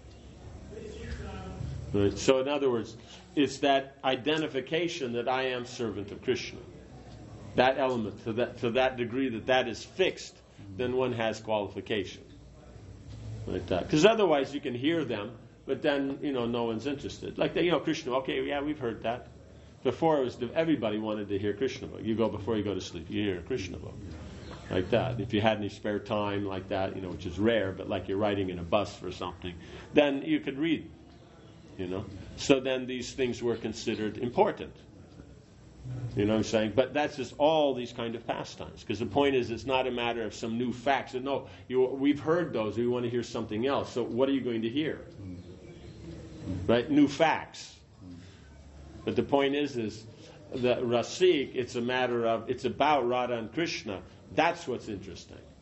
Right. So in other words, it's that identification that I am servant of Krishna. That element, to that degree that is fixed, then one has qualification. Like that. Because otherwise you can hear them, but then, you know, no one's interested. Like, Krishna, okay, yeah, we've heard that. Before it was, everybody wanted to hear Krishna book. Before you go to sleep, you hear a Krishna book. Like that. If you had any spare time like that, you know, which is rare, but like you're riding in a bus for something, then you could read, you know. So then these things were considered important. You know what I'm saying? But that's just all these kind of pastimes. Because the point is, it's not a matter of some new facts. No, we've heard those. We want to hear something else. So what are you going to hear? Right? New facts. But the point is that Rasik, it's about Radha and Krishna. That's what's interesting.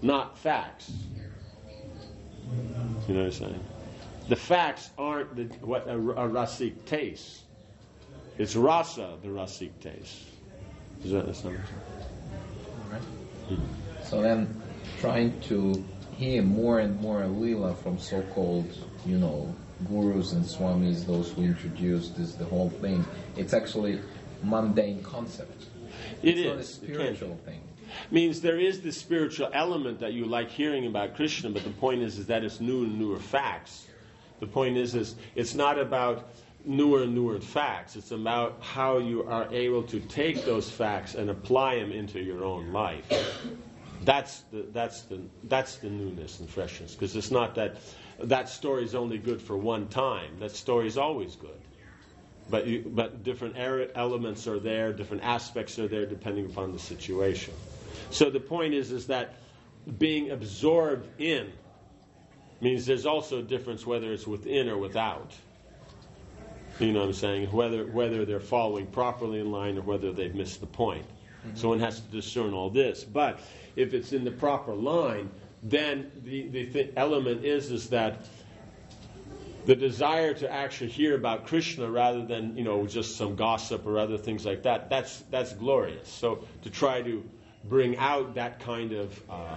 not facts. You know what I'm saying? The facts aren't what a rasik tastes. It's rasa the rasik tastes. Does that understand? Right. So then, trying to hear more and more lila from so-called, gurus and swamis, those who introduced the whole thing, it's actually mundane concept. It's not a spiritual thing. Means there is this spiritual element that you like hearing about Krishna, but the point is that it's new and newer facts. The point is it's not about newer and newer facts. It's about how you are able to take those facts and apply them into your own life. That's the newness and freshness. Because it's not that story is only good for one time. That story is always good. But different elements are there, different aspects are there depending upon the situation. So the point is that being absorbed in means there's also a difference whether it's within or without. You know what I'm saying? Whether they're following properly in line or whether they've missed the point. Mm-hmm. So one has to discern all this. But if it's in the proper line, then the element is that the desire to actually hear about Krishna rather than just some gossip or other things like that. That's glorious. So to try to bring out that kind of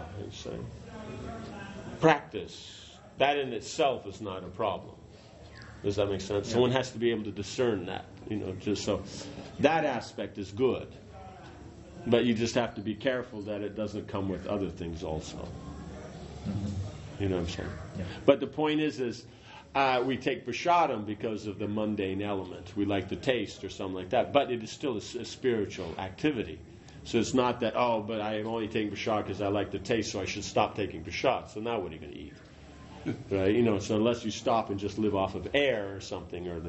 practice, that in itself is not a problem. Does that make sense? Yeah. So one has to be able to discern that. Just so that aspect is good, but you just have to be careful that it doesn't come with other things also. Mm-hmm. You know what I'm saying? Yeah. But the point is we take prasadam because of the mundane element. We like the taste or something like that. But it is still a spiritual activity. So it's not that, but I am only taking prasad because I like the taste, so I should stop taking prasad. So now what are you going to eat? Right? So unless you stop and just live off of air or something, or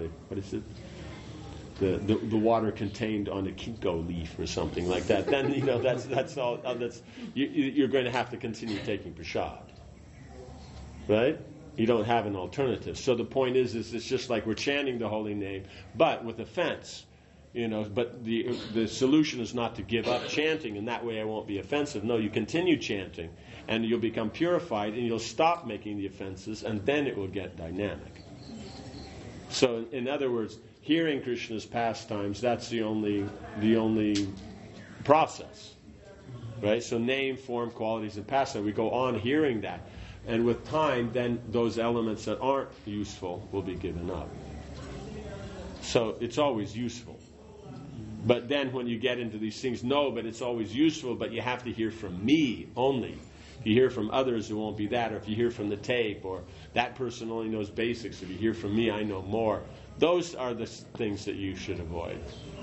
the water contained on a kinko leaf or something like that, then that's all. You're going to have to continue taking prasad. Right? You don't have an alternative. So the point is it's just like we're chanting the holy name, but with offense. But the solution is not to give up chanting, and that way I won't be offensive. No, you continue chanting, and you'll become purified, and you'll stop making the offenses, and then it will get dynamic. So, in other words, hearing Krishna's pastimes, that's the only process. Right? So name, form, qualities, and pastime. We go on hearing that. And with time, then those elements that aren't useful will be given up. So it's always useful. But then when you get into these things, but it's always useful, but you have to hear from me only. If you hear from others, it won't be that. Or if you hear from the tape, or that person only knows basics. If you hear from me, I know more. Those are the things that you should avoid.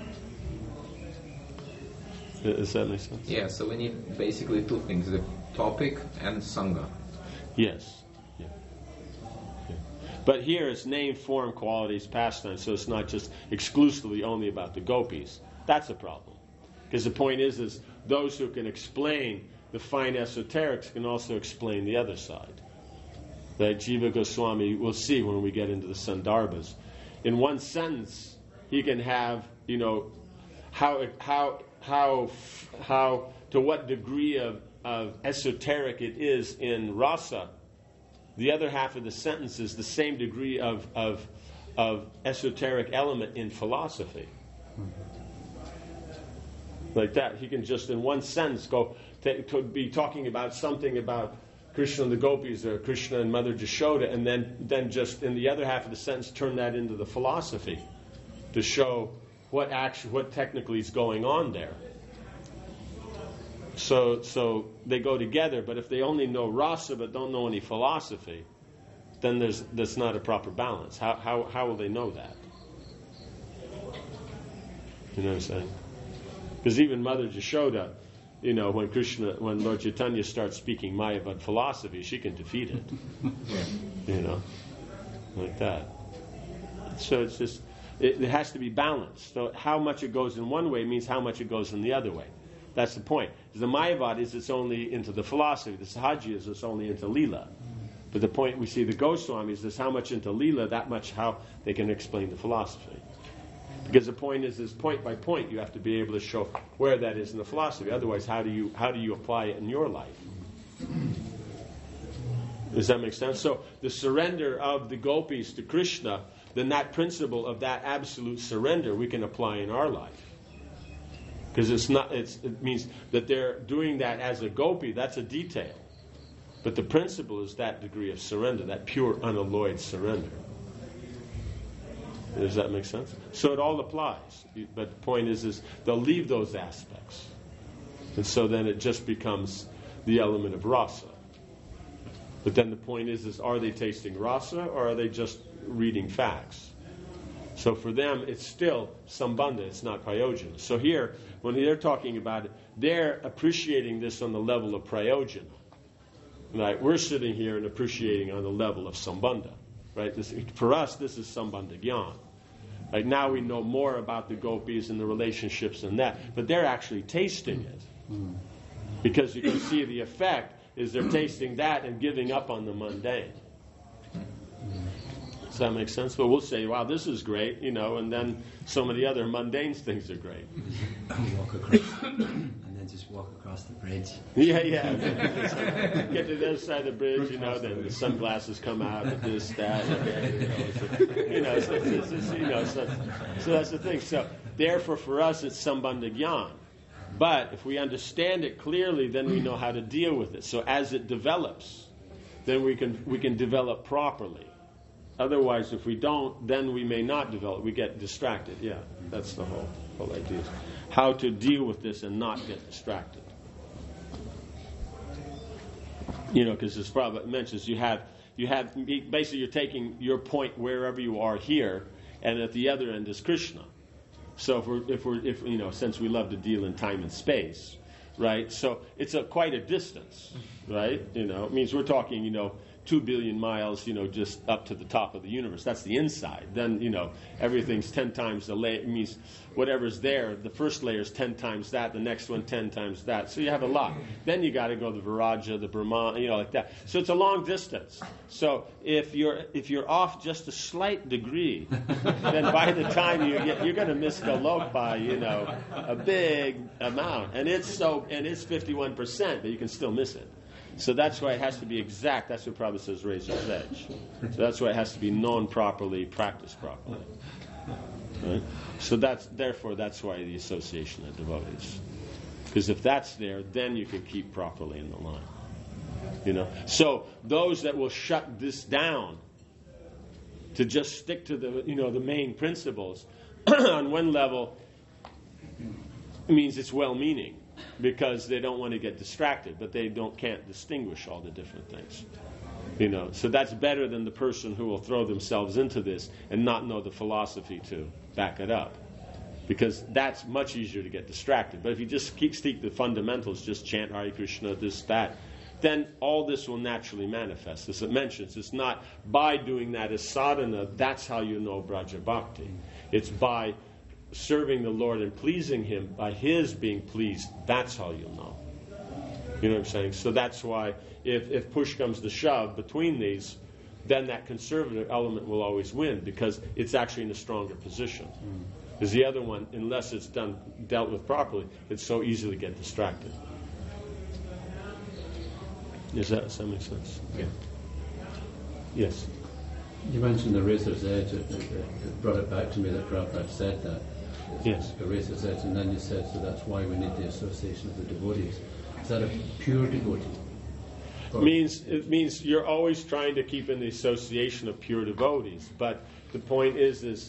Does that make sense? Yeah, so we need basically two things, the topic and sangha. Yes. Yeah. But here it's name, form, qualities, pastime, so it's not just exclusively only about the gopis. That's a problem. Because the point is those who can explain the fine esoterics can also explain the other side. That Jiva Goswami, we'll see when we get into the Sandarbhas. In one sentence, he can have, how to what degree of esoteric it is in rasa. The other half of the sentence is the same degree of esoteric element in philosophy. Like that. He can just in one sentence be talking about something about Krishna and the gopis or Krishna and Mother Jashoda, and then just in the other half of the sentence turn that into the philosophy to show what technically is going on there. So they go together, but if they only know rasa but don't know any philosophy, then that's not a proper balance. How will they know that? You know what I'm saying? Because even Mother Jashoda, when Lord Chaitanya starts speaking Mayavad philosophy, she can defeat it. Like that. So it's just, it has to be balanced. So how much it goes in one way means how much it goes in the other way. That's the point. The Mayavad it's only into the philosophy. The Sahajiyas it's only into Leela. But the point we see the Goswamis is how much into Leela, that much how they can explain the philosophy. Because the point is point by point you have to be able to show where that is in the philosophy. Otherwise, how do you apply it in your life? Does that make sense? So the surrender of the gopis to Krishna, then that principle of that absolute surrender we can apply in our life. Because it means that they're doing that as a gopi, that's a detail. But the principle is that degree of surrender, that pure, unalloyed surrender. Does that make sense? So it all applies. But the point is they'll leave those aspects. And so then it just becomes the element of rasa. But then the point is are they tasting rasa or are they just reading facts? So for them, it's still sambandha, it's not prayojana. So here, when they're talking about it, they're appreciating this on the level of prayojana. Right? We're sitting here and appreciating on the level of sambandha. Right? For us, this is sambandha jnana. Right? Now we know more about the gopis and the relationships and that, but they're actually tasting it. Because you can see the effect is they're tasting that and giving up on the mundane. Does that make sense? But we'll say, wow, this is great, and then some of the other mundane things are great. Walk across, and then just walk across the bridge. Yeah. Get to the other side of the bridge, then the sunglasses come out, and this, that, so that's the thing. So therefore, for us, it's sambandha jnana. But if we understand it clearly, then we know how to deal with it. So as it develops, then we can develop properly. Otherwise, if we don't, then we may not develop. We get distracted. Yeah, that's the whole idea. How to deal with this and not get distracted. Because as Prabhupada mentions, you have basically you're taking your point wherever you are here, and at the other end is Krishna. So if since we love to deal in time and space, right? So it's quite a distance, right? It means we're talking, 2 billion miles, just up to the top of the universe. That's the inside. Then, everything's 10 times the layer. It means whatever's there, the first layer is 10 times that, the next one 10 times that. So you have a lot. Then you got to go to the Viraja, the Brahman, like that. So it's a long distance. So if you're off just a slight degree, then by the time you're going to miss Golok by, a big amount. And it's 51%, but you can still miss it. So that's why it has to be exact. That's what Prabhupada says, razor's edge. So that's why it has to be known properly, practiced properly. Right? So that's why the association of devotees. Because if that's there, then you can keep properly in the line. So those that will shut this down to just stick to the main principles, on one level, it means it's well-meaning. Because they don't want to get distracted, but they can't distinguish all the different things. So that's better than the person who will throw themselves into this and not know the philosophy to back it up. Because that's much easier to get distracted. But if you just stick the fundamentals, just chant Hare Krishna, this, that, then all this will naturally manifest. As it mentions, it's not by doing that as sadhana, that's how you know Braja Bhakti. It's by serving the Lord and pleasing Him, by His being pleased, that's how you'll know. You know what I'm saying? So that's why if push comes to shove between these, then that conservative element will always win, because it's actually in a stronger position. Because the other one, unless it's dealt with properly, it's so easy to get distracted. Does that make sense? Yeah. Yes. You mentioned the razor's edge. It brought it back to me that Prabhupada said that. Yes. The razor's edge, and then you said, so that's why we need the association of the devotees. Is that a pure devotee? It means you're always trying to keep in the association of pure devotees. But the point is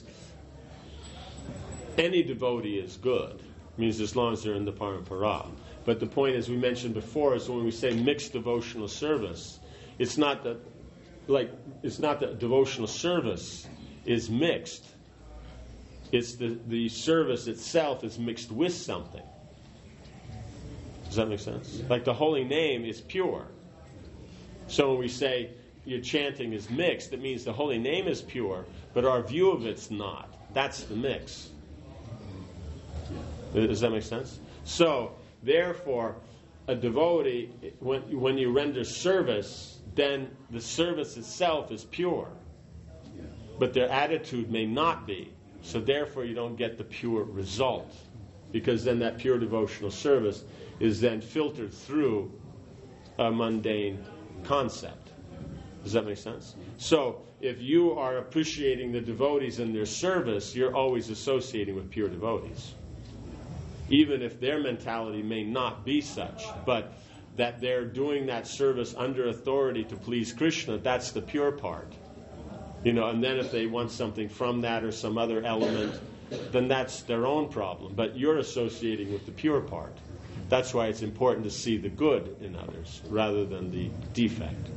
any devotee is good. It means as long as they're in the parampara. But the point, as we mentioned before, is when we say mixed devotional service, it's not that devotional service is mixed. It's the service itself is mixed with something. Does that make sense? Like the holy name is pure. So when we say your chanting is mixed, it means the holy name is pure, but our view of it's not. That's the mix. Does that make sense? So, therefore, a devotee, when you render service, then the service itself is pure. But their attitude may not be. So therefore you don't get the pure result. Because then that pure devotional service is then filtered through a mundane concept. Does that make sense? So, if you are appreciating the devotees in their service, you're always associating with pure devotees. Even if their mentality may not be such, but that they're doing that service under authority to please Krishna, that's the pure part. And then if they want something from that or some other element, then that's their own problem. But you're associating with the pure part. That's why it's important to see the good in others rather than the defect.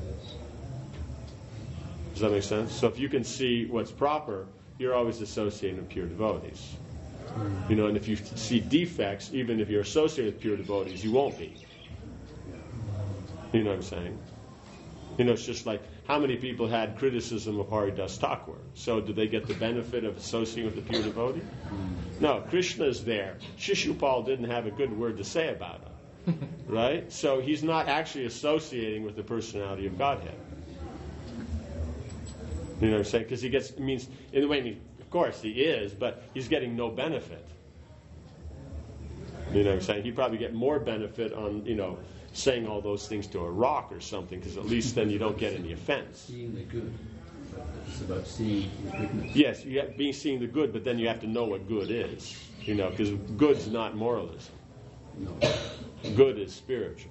Does that make sense? So if you can see what's proper, you're always associating with pure devotees. And if you see defects, even if you're associated with pure devotees, you won't be. You know what I'm saying? It's just like how many people had criticism of Haridas Thakur. So do they get the benefit of associating with the pure devotee? No, Krishna is there. Shishupal didn't have a good word to say about him. Right? So he's not actually associating with the personality of Godhead. You know what I'm saying? Because he gets, in the way, of course he is, but he's getting no benefit. You know what I'm saying? He'd probably get more benefit on, saying all those things to a rock or something, because at least then you don't get any offense. Seeing the good. It's about seeing the goodness. Yes, you have seeing the good, but then you have to know what good is. Because good's not moralism. No. Good is spiritual.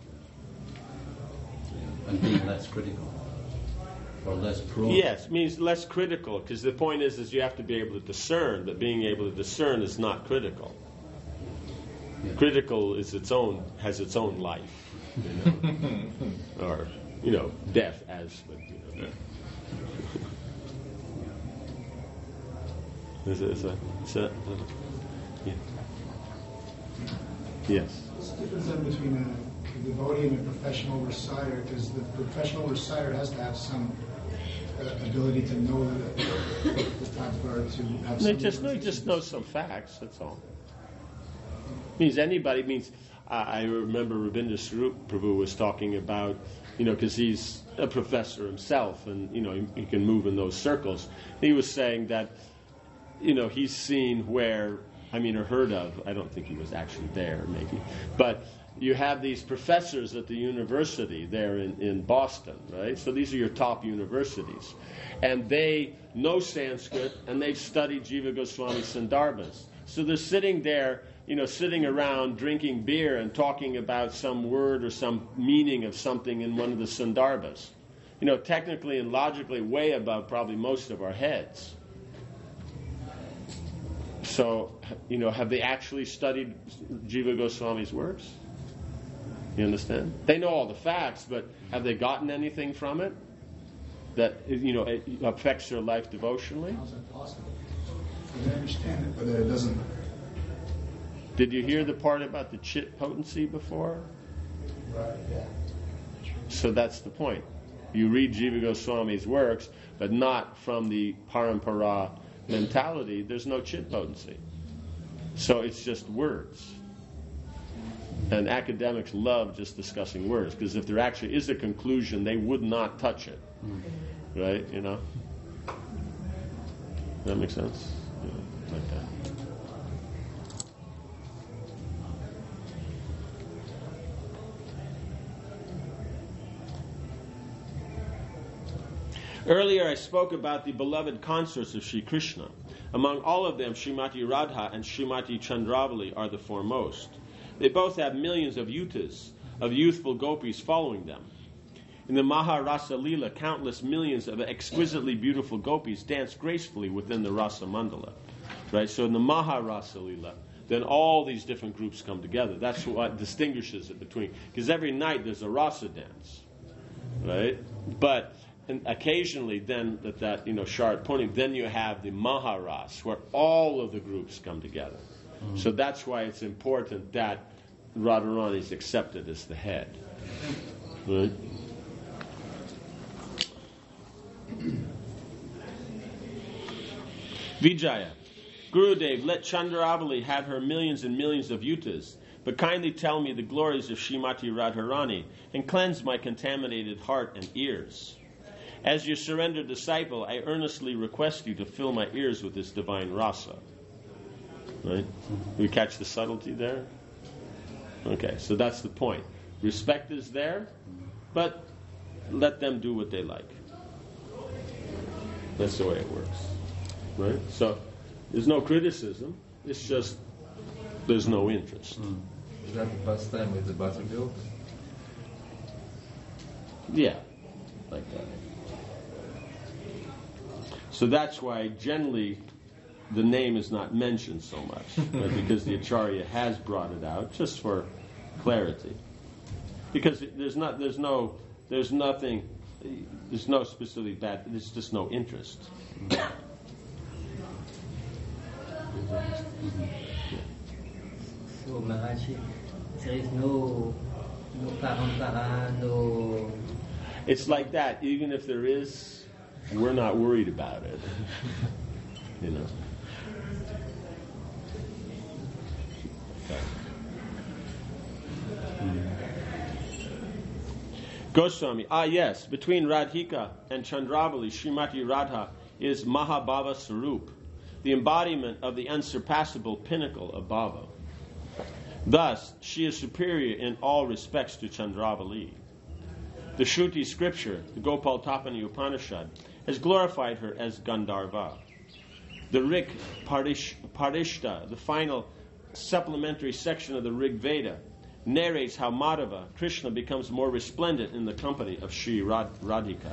And being less critical. Or less pro. Yes, it means less critical, because the point is you have to be able to discern, but being able to discern is not critical. Yeah. Critical is has its own life, or death as. Yeah. Yes. What's the difference then between a devotee and a professional reciter? Because the professional reciter has to have some ability to know the tattva, to have some... He just knows some facts, that's all. I remember Rabindra Swarup Prabhu was talking about, because he's a professor himself and, he can move in those circles. He was saying that, he's seen where, or heard of, I don't think he was actually there, maybe, but you have these professors at the university there in Boston, right? So these are your top universities. And they know Sanskrit, and they've studied Jiva Goswami Sandarbhas. So they're sitting there, sitting around drinking beer and talking about some word or some meaning of something in one of the Sandarbhas. Technically and logically way above probably most of our heads. So, have they actually studied Jiva Goswami's works? You understand? They know all the facts, but have they gotten anything from it that, it affects their life devotionally? How is that possible? They understand it, but it doesn't. Did you hear the part about the chit potency before? Right, yeah. So that's the point. You read Jiva Goswami's works, but not from the parampara mentality. There's no chit potency. So it's just words. And academics love just discussing words, because if there actually is a conclusion, they would not touch it. Right? Does that make sense? Yeah, like that. Earlier I spoke about the beloved consorts of Sri Krishna. Among all of them, Srimati Radha and Srimati Chandravali are the foremost. They both have millions of yutas, of youthful gopis following them. In the Maharasa Leela, countless millions of exquisitely beautiful gopis dance gracefully within the Rasa Mandala. Right? So in the Maharasa Leela, then all these different groups come together. That's what distinguishes it between. Because every night there's a Rasa dance. Right? But occasionally then that Sharad Purnim, then you have the Maharas, where all of the groups come together. So that's why it's important that Radharani is accepted as the head. Right? Vijaya. Gurudev, let Chandravali have her millions and millions of yutas, but kindly tell me the glories of Srimati Radharani and cleanse my contaminated heart and ears. As your surrendered disciple, I earnestly request you to fill my ears with this divine rasa. Right? Do we catch the subtlety there? Okay, so that's the point. Respect is there, but let them do what they like. That's the way it works, right? So there's no criticism. It's just there's no interest. Is that the pastime with the buttermilk? Yeah, like that. So that's why generally the name is not mentioned so much, right? Because the Acharya has brought it out just for clarity. Because there's no specifically bad. There's just no interest. So Maharaj, there is no parampara, no. It's like that. Even if there is, we're not worried about it. You know. Goswami. Yes. Between Radhika and Chandravali, Srimati Radha is Mahabhava Sarup, the embodiment of the unsurpassable pinnacle of Bhava. Thus, she is superior in all respects to Chandravali. The Shruti scripture, the Gopal Tapani Upanishad, has glorified her as Gandharva. The Rig Parishta, the final supplementary section of the Rig Veda, narrates how Madhava, Krishna, becomes more resplendent in the company of Sri Radhika.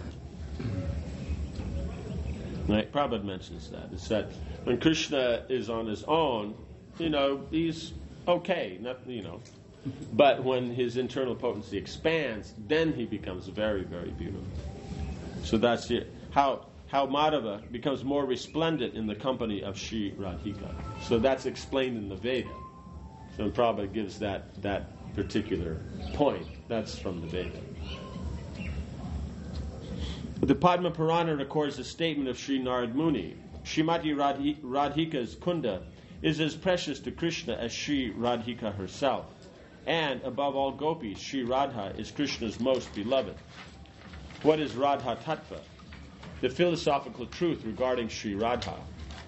Right? Prabhupada mentions that. It's that when Krishna is on his own, he's okay, but when his internal potency expands, then he becomes very, very beautiful. So that's it. How Madhava becomes more resplendent in the company of Sri Radhika. So that's explained in the Veda. So when Prabhupada gives that particular point, that's from the Veda. The Padma Purana records a statement of Sri Narad Muni. Srimati Radhika's Kunda is as precious to Krishna as Sri Radhika herself. And, above all gopis, Sri Radha is Krishna's most beloved. What is Radha Tattva? The philosophical truth regarding Sri Radha.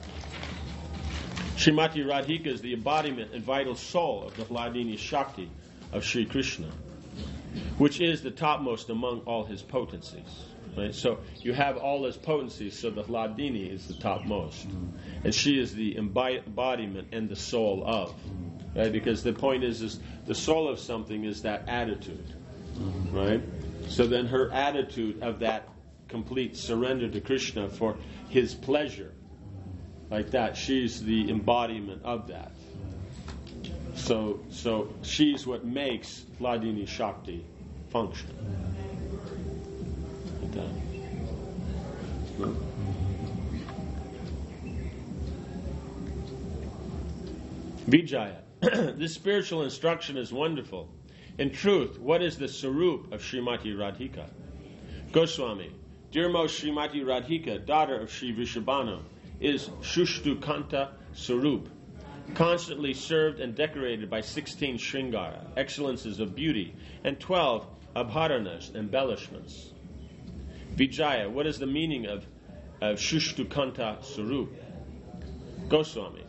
Srimati Radhika is the embodiment and vital soul of the Hladini Shakti of Sri Krishna, which is the topmost among all his potencies. Right? So you have all his potencies, so the Hladini is the topmost. And she is the embodiment and the soul of. Right? Because the point is the soul of something is that attitude. Right? So then her attitude of that complete surrender to Krishna for his pleasure, like that, she's the embodiment of that. So she's what makes Hladini Shakti function. Like that. No? Vijaya. This spiritual instruction is wonderful. In truth, what is the Sarup of Srimati Radhika? Goswami. Dearmost Srimati Radhika, daughter of Sri Vrishabhanu, is Shushtu Kanta Sarup, constantly served and decorated by 16 Shringara, excellences of beauty, and 12 abharanas, embellishments. Vijaya, what is the meaning of Shushtu Kanta Sarup? Goswami.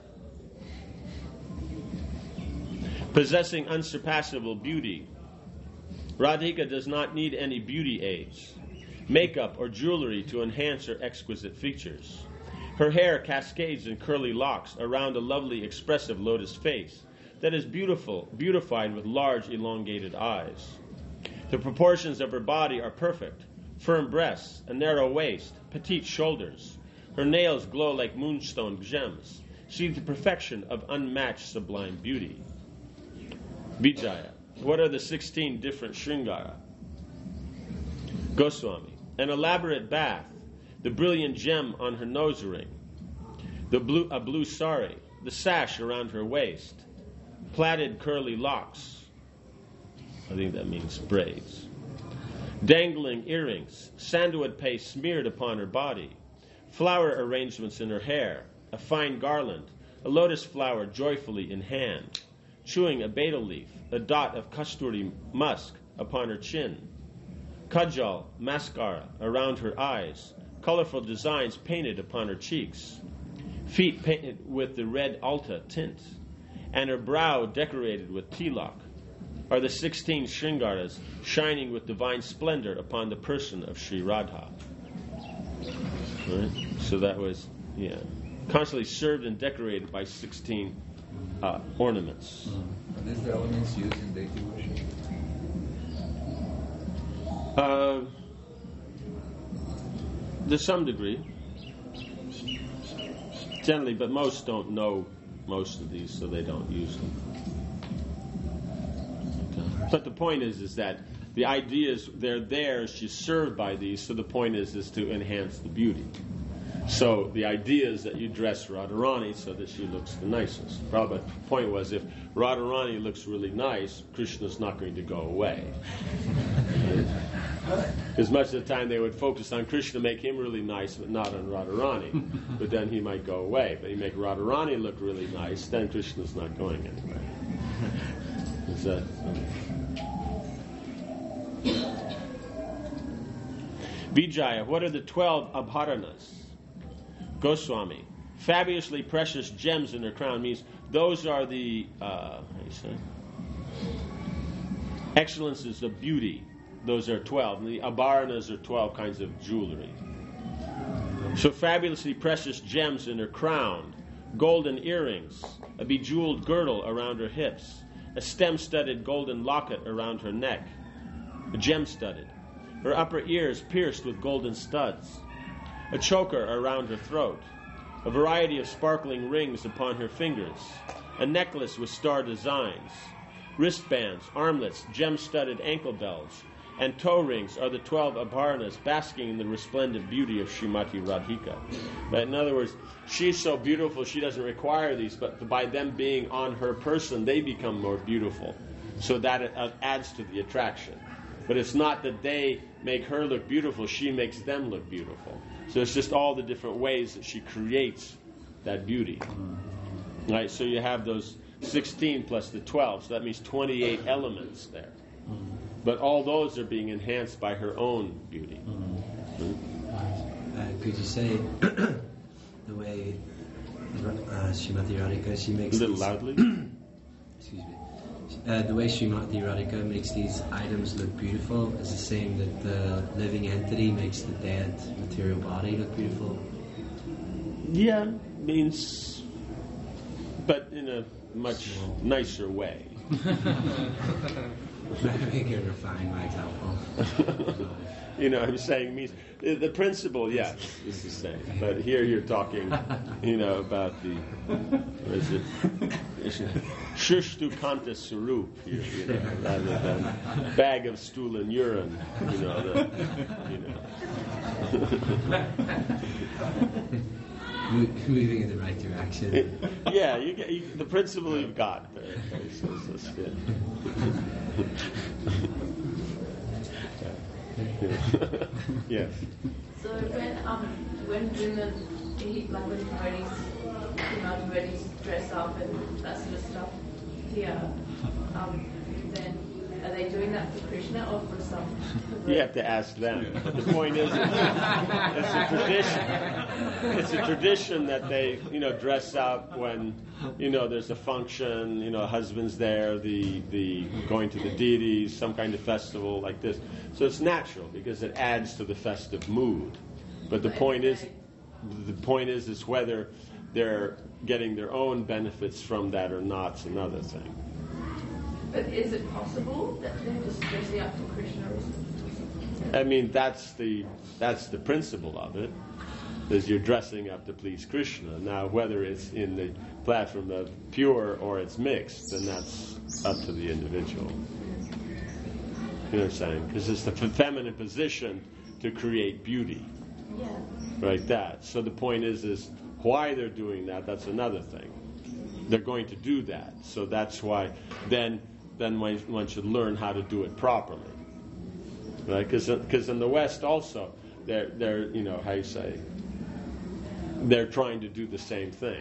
Possessing unsurpassable beauty, Radhika does not need any beauty aids, makeup, or jewelry to enhance her exquisite features. Her hair cascades in curly locks around a lovely, expressive lotus face that is beautified with large, elongated eyes. The proportions of her body are perfect: firm breasts, a narrow waist, petite shoulders. Her nails glow like moonstone gems. She is the perfection of unmatched sublime beauty. Vijaya. What are the 16 different Shringara? Goswami. An elaborate bath, the brilliant gem on her nose ring, a blue sari, the sash around her waist, plaited curly locks, I think that means braids, dangling earrings, sandalwood paste smeared upon her body, flower arrangements in her hair, a fine garland, a lotus flower joyfully in hand, chewing a betel leaf, a dot of kasturi musk upon her chin, kajal, mascara around her eyes, colorful designs painted upon her cheeks, feet painted with the red alta tint, and her brow decorated with tilak. are the 16 Shringaras shining with divine splendor upon the person of Sri Radha. Right? So that was, constantly served and decorated by 16 ornaments. Are these the elements used in deity worship? To some degree. Generally, but most don't know most of these, so they don't use them. But the point is that the idea is they're there, she's served by these, so the point is to enhance the beauty. So the idea is that you dress Radharani so that she looks the nicest. But the point was, if Radharani looks really nice, Krishna's not going to go away. As much of the time they would focus on Krishna, make him really nice, but not on Radharani. But then he might go away. But you make Radharani look really nice, then Krishna's not going anywhere. Is that... Vijaya, what are the 12 abharanas? Goswami, fabulously precious gems in her crown, means those are the excellences of beauty. Those are 12. And the abharanas are 12 kinds of jewelry. So fabulously precious gems in her crown, golden earrings, a bejeweled girdle around her hips, a stem-studded golden locket around her neck, gem-studded. Her upper ears pierced with golden studs, a choker around her throat, a variety of sparkling rings upon her fingers, a necklace with star designs, wristbands, armlets, gem-studded ankle bells, and toe rings are the 12 abharanas basking in the resplendent beauty of Srimati Radhika. But in other words, she's so beautiful she doesn't require these, but by them being on her person, they become more beautiful. So that adds to the attraction. But it's not that they make her look beautiful, she makes them look beautiful. So it's just all the different ways that she creates that beauty. Right? So you have those 16 plus the 12, so that means 28 elements there. But all those are being enhanced by her own beauty. Could you say the way Srimati Radhika, she makes a little these, loudly? Excuse me. The way Srimati Radhika makes these items look beautiful is the same that the living entity makes the dead material body look beautiful. Yeah, means, but in a much nicer way. Make it refine my example. I'm saying means the principle, yes, is the same. But here you're talking, about the, what is it? Shushtu Kanta Surup here, rather than bag of stool and urine, Moving in the right direction. The principle you've got there. Yes. So when women, when devotees dress up and that sort of stuff here, then are they doing that for Krishna or for some? You have to ask them. But the point is, it's a tradition. It's a tradition that they, dress up when, there's a function, husband's there, the going to the deities, some kind of festival like this. So it's natural because it adds to the festive mood. But the point is whether they're getting their own benefits from that or not's another thing. But is it possible that they're just dressing up for Krishna or something? I mean, that's the principle of it, is you're dressing up to please Krishna. Now, whether it's in the platform of pure or it's mixed, then that's up to the individual. You know what I'm saying? Because it's the feminine position to create beauty. Yeah. Like that. So the point is why they're doing that, that's another thing. They're going to do that. So that's why then one should learn how to do it properly. Right? Because in the West also, they're they're trying to do the same thing.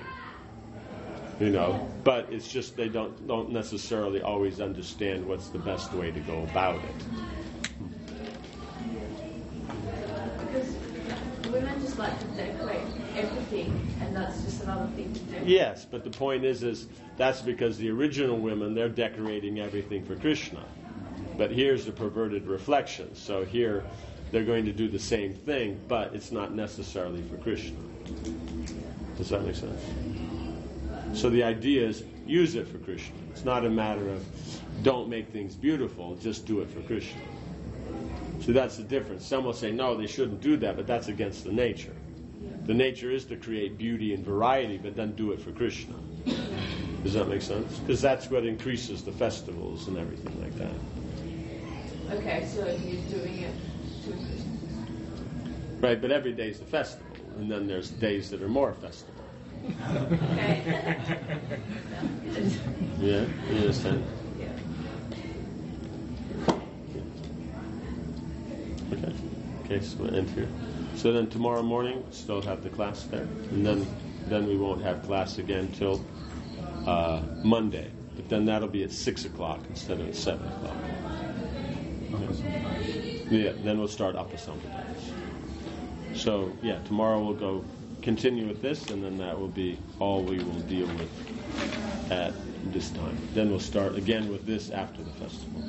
But it's just they don't necessarily always understand what's the best way to go about it. Because women just like to decorate everything, and that's just another thing to do. Yes, but the point is that's because the original women, they're decorating everything for Krishna. But here's the perverted reflection. So here they're going to do the same thing, but it's not necessarily for Krishna. Does that make sense? So the idea is use it for Krishna. It's not a matter of don't make things beautiful, just do it for Krishna. So that's the difference. Some will say, no, they shouldn't do that, but that's against the nature. The nature is to create beauty and variety, but then do it for Krishna. Does that make sense? Because that's what increases the festivals and everything like that. Okay, so you're doing it to Krishna. Right, but every day is a festival, and then there's days that are more festival. Okay. Yeah, you understand? Yeah. Okay, so we'll end here. So then tomorrow morning, still have the class there. And then we won't have class again till Monday. But then that'll be at 6 o'clock instead of at 7 o'clock. Yeah, then we'll start Apasampadanas. So, yeah, tomorrow we'll continue with this, and then that will be all we will deal with at this time. Then we'll start again with this after the festival.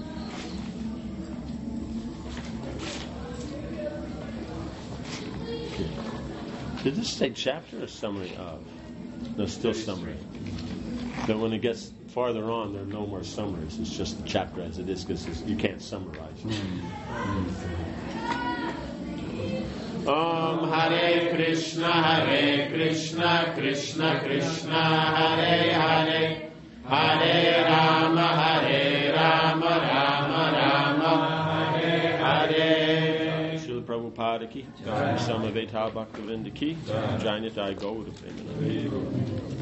Did this say chapter or summary of? No, still summary. But when it gets farther on, there are no more summaries. It's just the chapter as it is, because you can't summarize it. Om Hare Krishna, Krishna Krishna, Hare Hare, Hare Rama, Rama Rama, Hare Hare. Srila Prabhupada ki, Samaveta Bhaktivinoda ki, Jainatai Gaura Premanande.